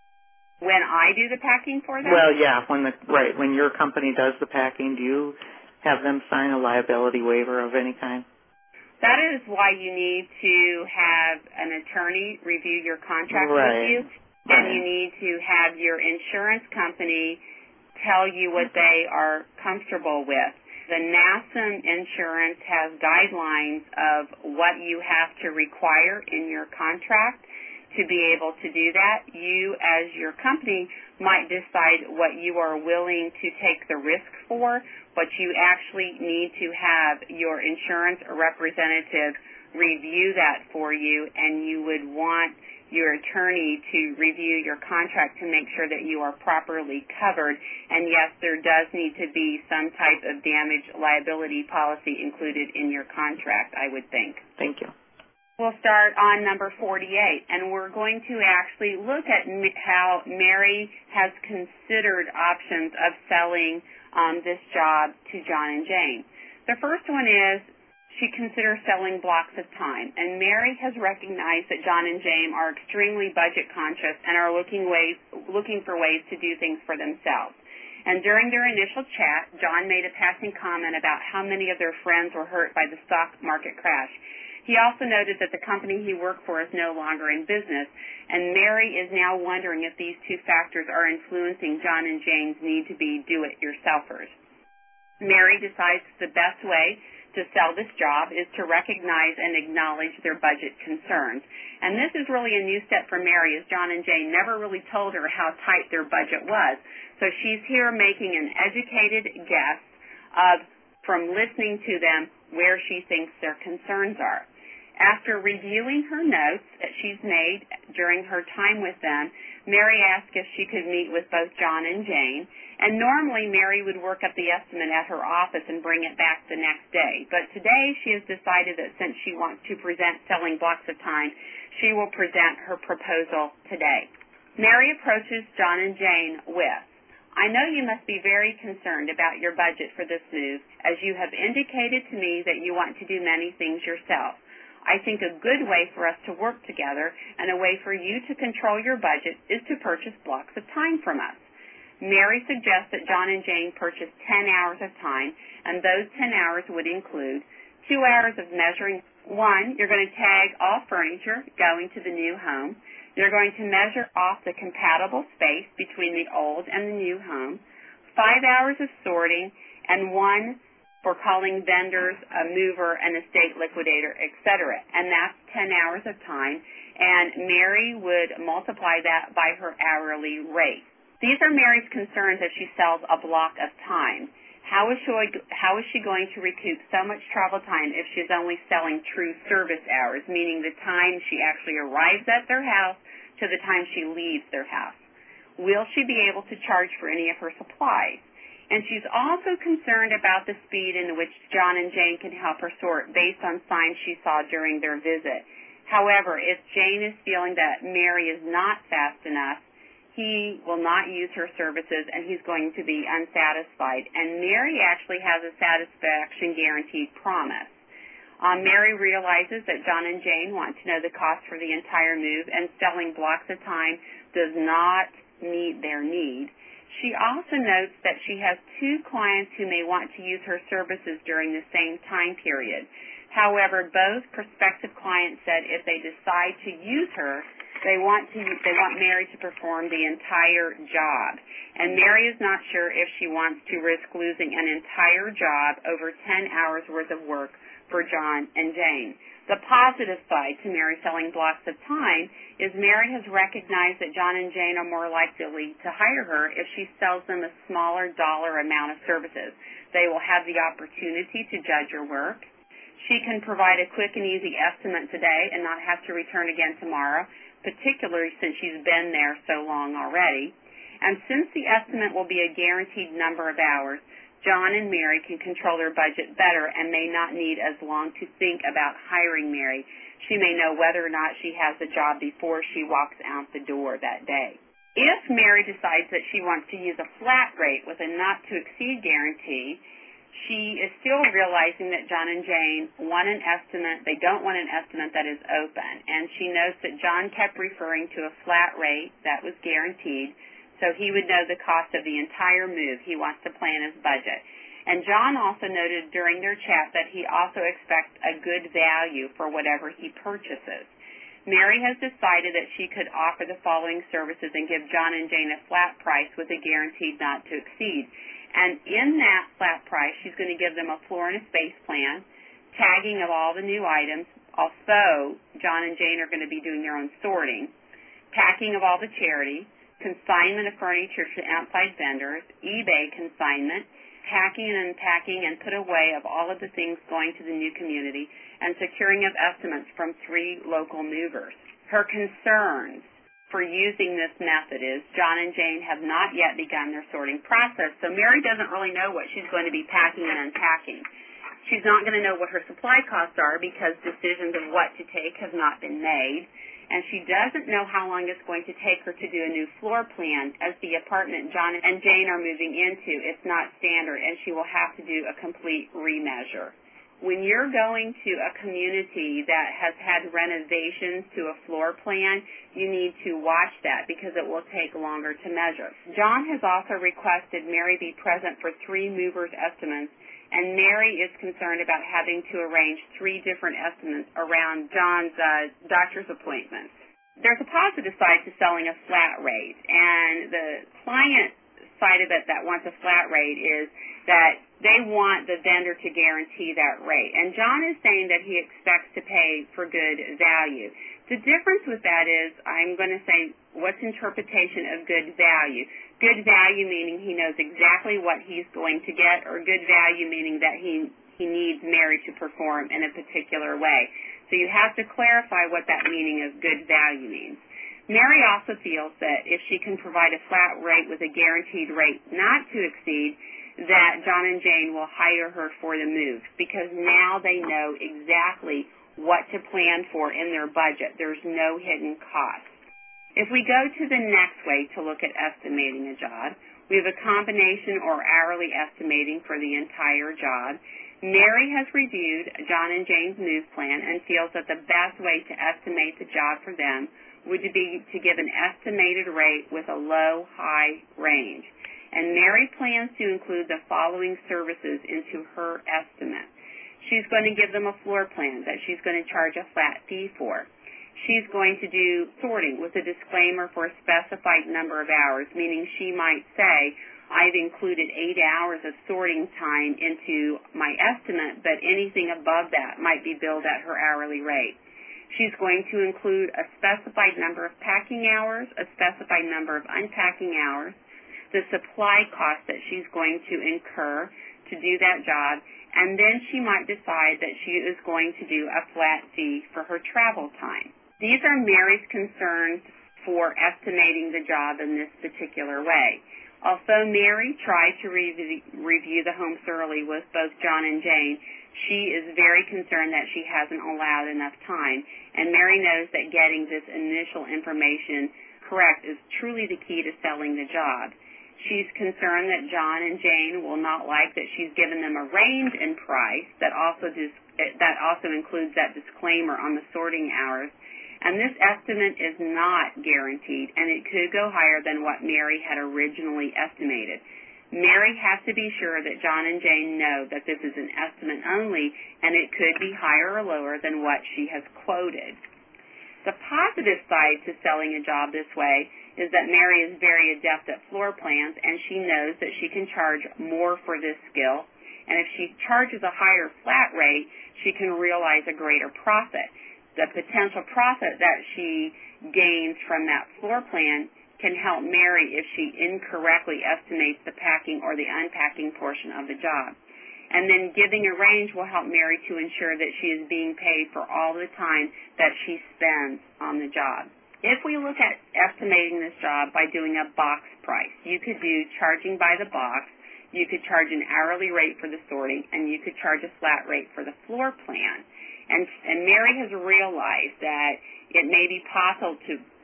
B: When I do the packing for them?
J: Well, yeah, when your company does the packing, do you have them sign a liability waiver of any kind?
B: That is why you need to have an attorney review your contract with you, and you need to have your insurance company tell you what they are comfortable with. The NASM insurance has guidelines of what you have to require in your contract to be able to do that. You, as your company, might decide what you are willing to take the risk for, but you actually need to have your insurance representative review that for you, and you would want your attorney to review your contract to make sure that you are properly covered. And yes, there does need to be some type of damage liability policy included in your contract, I would think.
J: Thank you.
B: We'll start on number 48, and we're going to actually look at how Mary has considered options of selling this job to John and Jane. The first one is she considers selling blocks of time, and Mary has recognized that John and Jane are extremely budget conscious and are looking for ways to do things for themselves. And during their initial chat, John made a passing comment about how many of their friends were hurt by the stock market crash. He also noted that the company he worked for is no longer in business, and Mary is now wondering if these two factors are influencing John and Jane's need to be do-it-yourselfers. Mary decides the best way to sell this job is to recognize and acknowledge their budget concerns. And this is really a new step for Mary, as John and Jane never really told her how tight their budget was. So she's here making an educated guess from listening to them where she thinks their concerns are. After reviewing her notes that she's made during her time with them, Mary asked if she could meet with both John and Jane. And normally Mary would work up the estimate at her office and bring it back the next day. But today she has decided that since she wants to present selling blocks of time, she will present her proposal today. Mary approaches John and Jane with, I know you must be very concerned about your budget for this move, as you have indicated to me that you want to do many things yourself. I think a good way for us to work together and a way for you to control your budget is to purchase blocks of time from us. Mary suggests that John and Jane purchase 10 hours of time, and those 10 hours would include 2 hours of measuring. 1, you're going to tag all furniture going to the new home. You're going to measure off the compatible space between the old and the new home. 5 hours of sorting, and 1 for calling vendors, a mover, an estate liquidator, etc. And that's 10 hours of time, and Mary would multiply that by her hourly rate. These are Mary's concerns as she sells a block of time. How is she going to recoup so much travel time if she's only selling true service hours, meaning the time she actually arrives at their house to the time she leaves their house? Will she be able to charge for any of her supplies? And she's also concerned about the speed in which John and Jane can help her sort based on signs she saw during their visit. However, if Jane is feeling that Mary is not fast enough, he will not use her services and he's going to be unsatisfied. And Mary actually has a satisfaction guaranteed promise. Mary realizes that John and Jane want to know the cost for the entire move, and selling blocks of time does not meet their need. She also notes that she has 2 clients who may want to use her services during the same time period. However, both prospective clients said if they decide to use her, they want Mary to perform the entire job. And Mary is not sure if she wants to risk losing an entire job over 10 hours worth of work for John and Jane. The positive side to Mary selling blocks of time is Mary has recognized that John and Jane are more likely to hire her if she sells them a smaller dollar amount of services. They will have the opportunity to judge her work. She can provide a quick and easy estimate today and not have to return again tomorrow, particularly since she's been there so long already. And since the estimate will be a guaranteed number of hours, John and Mary can control their budget better and may not need as long to think about hiring Mary. She may know whether or not she has the job before she walks out the door that day. If Mary decides that she wants to use a flat rate with a not-to-exceed guarantee, she is still realizing that John and Jane want an estimate. They don't want an estimate that is open. And she notes that John kept referring to a flat rate that was guaranteed, so he would know the cost of the entire move. He wants to plan his budget. And John also noted during their chat that he also expects a good value for whatever he purchases. Mary has decided that she could offer the following services and give John and Jane a flat price with a guaranteed not to exceed. And in that flat price, she's going to give them a floor and a space plan, tagging of all the new items. Also, John and Jane are going to be doing their own sorting, packing of all the charity, consignment of furniture to outside vendors, eBay consignment, packing and unpacking and put away of all of the things going to the new community, and securing of estimates from 3 local movers. Her concerns for using this method is John and Jane have not yet begun their sorting process, so Mary doesn't really know what she's going to be packing and unpacking. She's not going to know what her supply costs are because decisions of what to take have not been made. And she doesn't know how long it's going to take her to do a new floor plan, as the apartment John and Jane are moving into is not standard, and she will have to do a complete remeasure. When you're going to a community that has had renovations to a floor plan, you need to watch that because it will take longer to measure. John has also requested Mary be present for 3 movers' estimates, and Mary is concerned about having to arrange 3 different estimates around John's doctor's appointments. There's a positive side to selling a flat rate, and the client side of it that wants a flat rate is that they want the vendor to guarantee that rate. And John is saying that he expects to pay for good value. The difference with that is I'm going to say what's interpretation of good value. Good value meaning he knows exactly what he's going to get, or good value meaning that he needs Mary to perform in a particular way. So you have to clarify what that meaning of good value means. Mary also feels that if she can provide a flat rate with a guaranteed rate not to exceed, that John and Jane will hire her for the move, because now they know exactly what to plan for in their budget. There's no hidden cost. If we go to the next way to look at estimating a job, we have a combination or hourly estimating for the entire job. Mary has reviewed John and Jane's move plan and feels that the best way to estimate the job for them would be to give an estimated rate with a low-high range. And Mary plans to include the following services into her estimate. She's going to give them a floor plan that she's going to charge a flat fee for. She's going to do sorting with a disclaimer for a specified number of hours, meaning she might say, I've included 8 hours of sorting time into my estimate, but anything above that might be billed at her hourly rate. She's going to include a specified number of packing hours, a specified number of unpacking hours, the supply cost that she's going to incur to do that job, and then she might decide that she is going to do a flat fee for her travel time. These are Mary's concerns for estimating the job in this particular way. Although Mary tried to review the home thoroughly with both John and Jane, she is very concerned that she hasn't allowed enough time, and Mary knows that getting this initial information correct is truly the key to selling the job. She's concerned that John and Jane will not like that she's given them a range in price that also includes that disclaimer on the sorting hours. And this estimate is not guaranteed, and it could go higher than what Mary had originally estimated. Mary has to be sure that John and Jane know that this is an estimate only, and it could be higher or lower than what she has quoted. The positive side to selling a job this way is that Mary is very adept at floor plans, and she knows that she can charge more for this skill. And if she charges a higher flat rate, she can realize a greater profit. The potential profit that she gains from that floor plan can help Mary if she incorrectly estimates the packing or the unpacking portion of the job. And then giving a range will help Mary to ensure that she is being paid for all the time that she spends on the job. If we look at estimating this job by doing a box price, you could do charging by the box, you could charge an hourly rate for the sorting, and you could charge a flat rate for the floor plan. And Mary has realized that it may be possible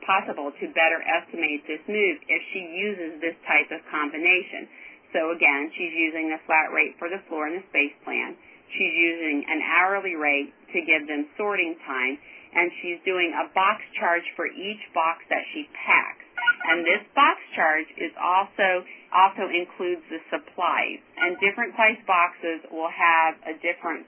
B: to better estimate this move if she uses this type of combination. So again, she's using a flat rate for the floor and the space plan. She's using an hourly rate to give them sorting time, and she's doing a box charge for each box that she packs. And this box charge is also includes the supplies. And different size boxes will have a different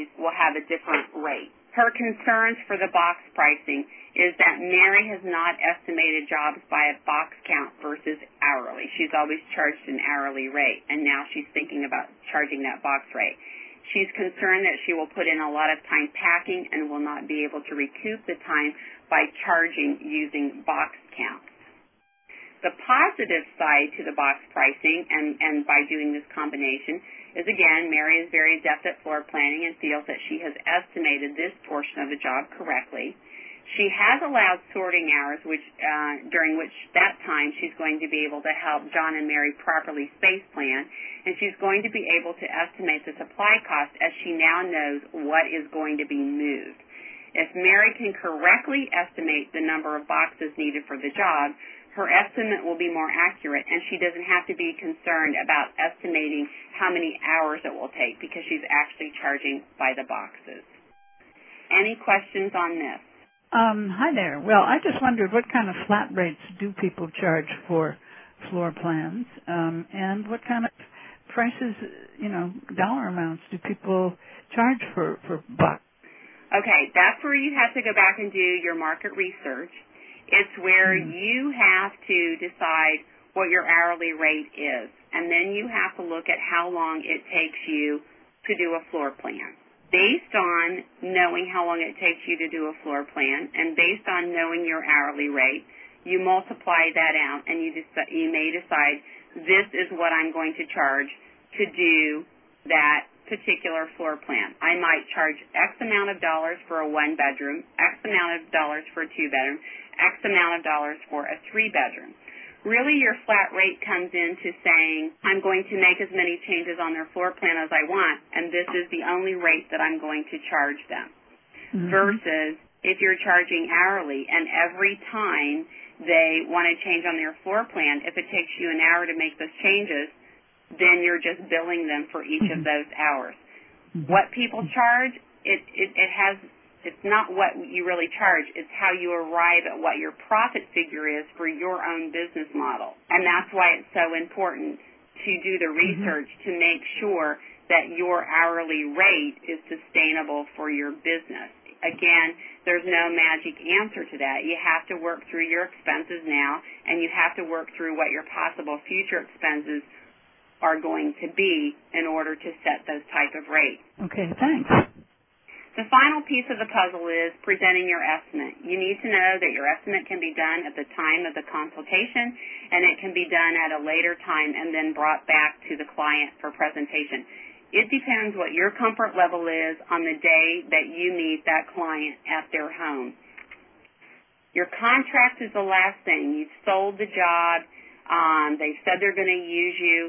B: rate. Her concerns for the box pricing is that Mary has not estimated jobs by a box count versus hourly. She's always charged an hourly rate, and now she's thinking about charging that box rate. She's concerned that she will put in a lot of time packing and will not be able to recoup the time by charging using box counts. The positive side to the box pricing and by doing this combination is, again, Mary is very adept at floor planning and feels that she has estimated this portion of the job correctly. She has allowed sorting hours, during which that time she's going to be able to help John and Mary properly space plan, and she's going to be able to estimate the supply cost as she now knows what is going to be moved. If Mary can correctly estimate the number of boxes needed for the job, her estimate will be more accurate, and she doesn't have to be concerned about estimating how many hours it will take because she's actually charging by the boxes. Any questions on this?
C: Hi there. Well, I just wondered what kind of flat rates do people charge for floor plans, and what kind of prices, dollar amounts do people charge for box?
B: Okay, that's where you have to go back and do your market research. It's where you have to decide what your hourly rate is. And then you have to look at how long it takes you to do a floor plan. Based on knowing how long it takes you to do a floor plan and based on knowing your hourly rate, you multiply that out and you may decide this is what I'm going to charge to do that particular floor plan. I might charge X amount of dollars for a 1-bedroom, X amount of dollars for a 2-bedroom, X amount of dollars for a 3-bedroom. Really, your flat rate comes into saying, I'm going to make as many changes on their floor plan as I want, and this is the only rate that I'm going to charge them. Mm-hmm. Versus if you're charging hourly, and every time they want to change on their floor plan, if it takes you an hour to make those changes, then you're just billing them for each of those hours. Mm-hmm. What people charge, it's not what you really charge. It's how you arrive at what your profit figure is for your own business model. And that's why it's so important to do the research to make sure that your hourly rate is sustainable for your business. Again, there's no magic answer to that. You have to work through your expenses now, and you have to work through what your possible future expenses are going to be in order to set those type of rates.
C: Okay, thanks.
B: The final piece of the puzzle is presenting your estimate. You need to know that your estimate can be done at the time of the consultation, and it can be done at a later time and then brought back to the client for presentation. It depends what your comfort level is on the day that you meet that client at their home. Your contract is the last thing. You've sold the job. They've said they're going to use you.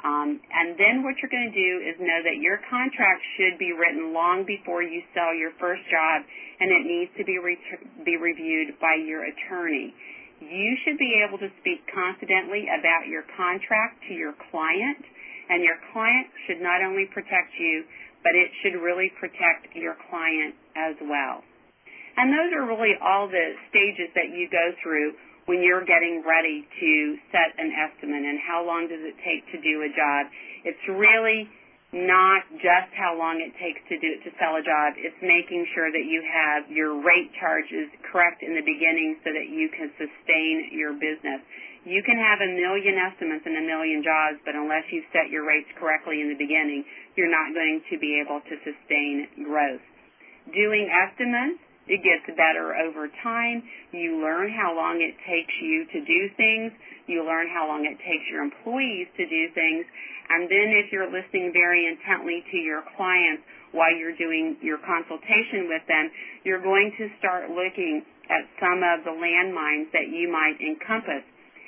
B: And then what you're going to do is know that your contract should be written long before you sell your first job, and it needs to be reviewed by your attorney. You should be able to speak confidently about your contract to your client, and your client should not only protect you, but it should really protect your client as well. And those are really all the stages that you go through when you're getting ready to set an estimate and how long does it take to do a job. It's really not just how long it takes to sell a job. It's making sure that you have your rate charges correct in the beginning so that you can sustain your business. You can have 1 million estimates and 1 million jobs, but unless you set your rates correctly in the beginning, you're not going to be able to sustain growth. Doing estimates, it gets better over time. You learn how long it takes you to do things. You learn how long it takes your employees to do things. And then if you're listening very intently to your clients while you're doing your consultation with them, you're going to start looking at some of the landmines that you might encompass.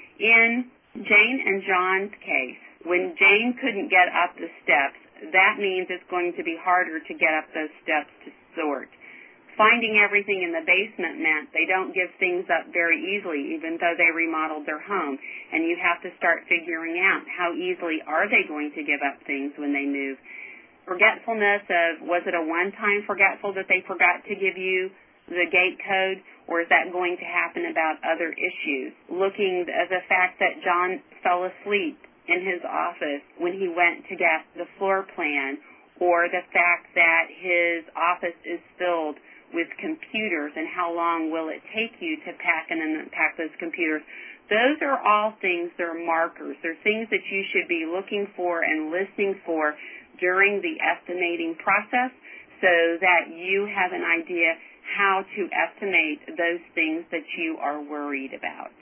B: In Jane and John's case, when Jane couldn't get up the steps, that means it's going to be harder to get up those steps to sort. Finding everything in the basement meant they don't give things up very easily, even though they remodeled their home. And you have to start figuring out how easily are they going to give up things when they move. Forgetfulness of, was it a one-time forgetful that they forgot to give you the gate code, or is that going to happen about other issues? Looking at the fact that John fell asleep in his office when he went to get the floor plan, or the fact that his office is filled with computers and how long will it take you to pack and unpack those computers. Those are all things, they're markers. They're things that you should be looking for and listening for during the estimating process so that you have an idea how to estimate those things that you are worried about.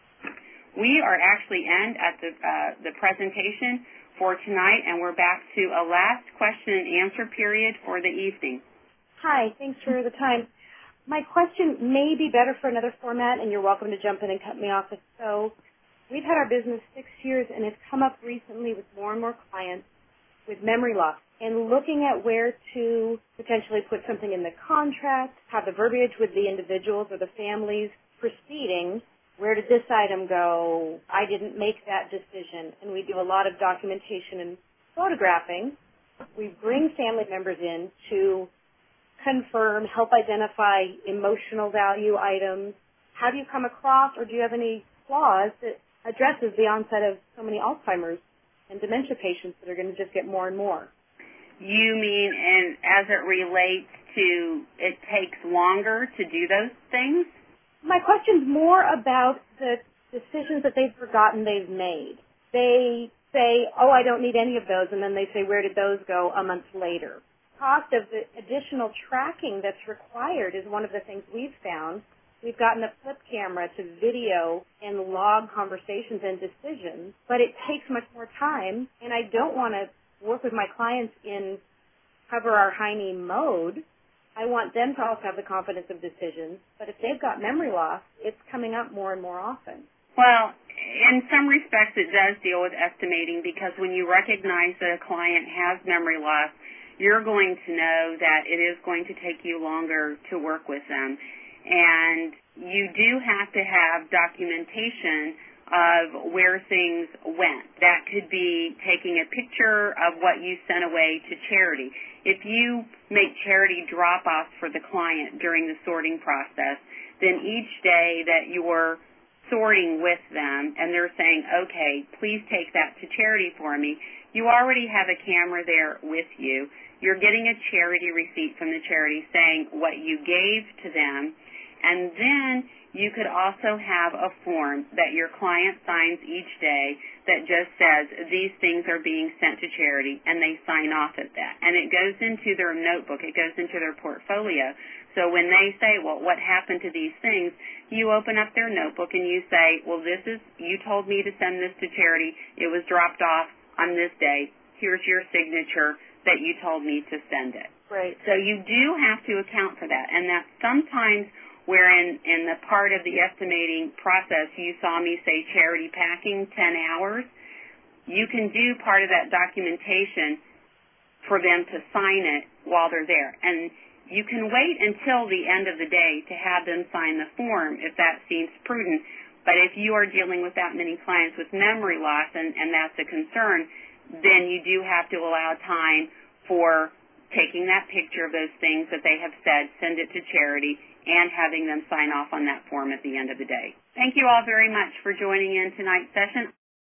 B: We are actually at the presentation for tonight, and we're back to a last question and answer period for the evening.
K: Hi, thanks for the time. My question may be better for another format, and you're welcome to jump in and cut me off if so. We've had our business 6 years, and it's come up recently with more and more clients with memory loss and looking at where to potentially put something in the contract, have the verbiage with the individuals or the families proceeding. Where did this item go? I didn't make that decision. And we do a lot of documentation and photographing. We bring family members in to confirm, help identify emotional value items. Have you come across, or do you have any flaws that addresses the onset of so many Alzheimer's and dementia patients that are going to just get more and more?
B: You mean, and as it relates to it takes longer to do those things?
K: My question's more about the decisions that they've forgotten they've made. They say, oh, I don't need any of those, and then they say, where did those go a month later? Cost of the additional tracking that's required is one of the things we've found. We've gotten a flip camera to video and log conversations and decisions, but it takes much more time, and I don't want to work with my clients in cover our hiney mode. I want them to also have the confidence of decisions, but if they've got memory loss, it's coming up more and more often.
B: Well, in some respects it does deal with estimating, because when you recognize that a client has memory loss, you're going to know that it is going to take you longer to work with them. And you do have to have documentation of where things went. That could be taking a picture of what you sent away to charity. If you make charity drop-offs for the client during the sorting process, then each day that you're sorting with them and they're saying, okay, please take that to charity for me, you already have a camera there with you. You're getting a charity receipt from the charity saying what you gave to them. And then you could also have a form that your client signs each day that just says these things are being sent to charity, and they sign off at that. And it goes into their notebook. It goes into their portfolio. So when they say, well, what happened to these things, you open up their notebook and you say, well, you told me to send this to charity. It was dropped off on this day. Here's your signature that you told me to send it.
K: Right.
B: So you do have to account for that. And that sometimes where in the part of the estimating process you saw me say charity packing 10 hours, you can do part of that documentation for them to sign it while they're there. And you can wait until the end of the day to have them sign the form if that seems prudent. But if you are dealing with that many clients with memory loss and that's a concern, then you do have to allow time for taking that picture of those things that they have said, send it to charity, and having them sign off on that form at the end of the day. Thank you all very much for joining in tonight's session.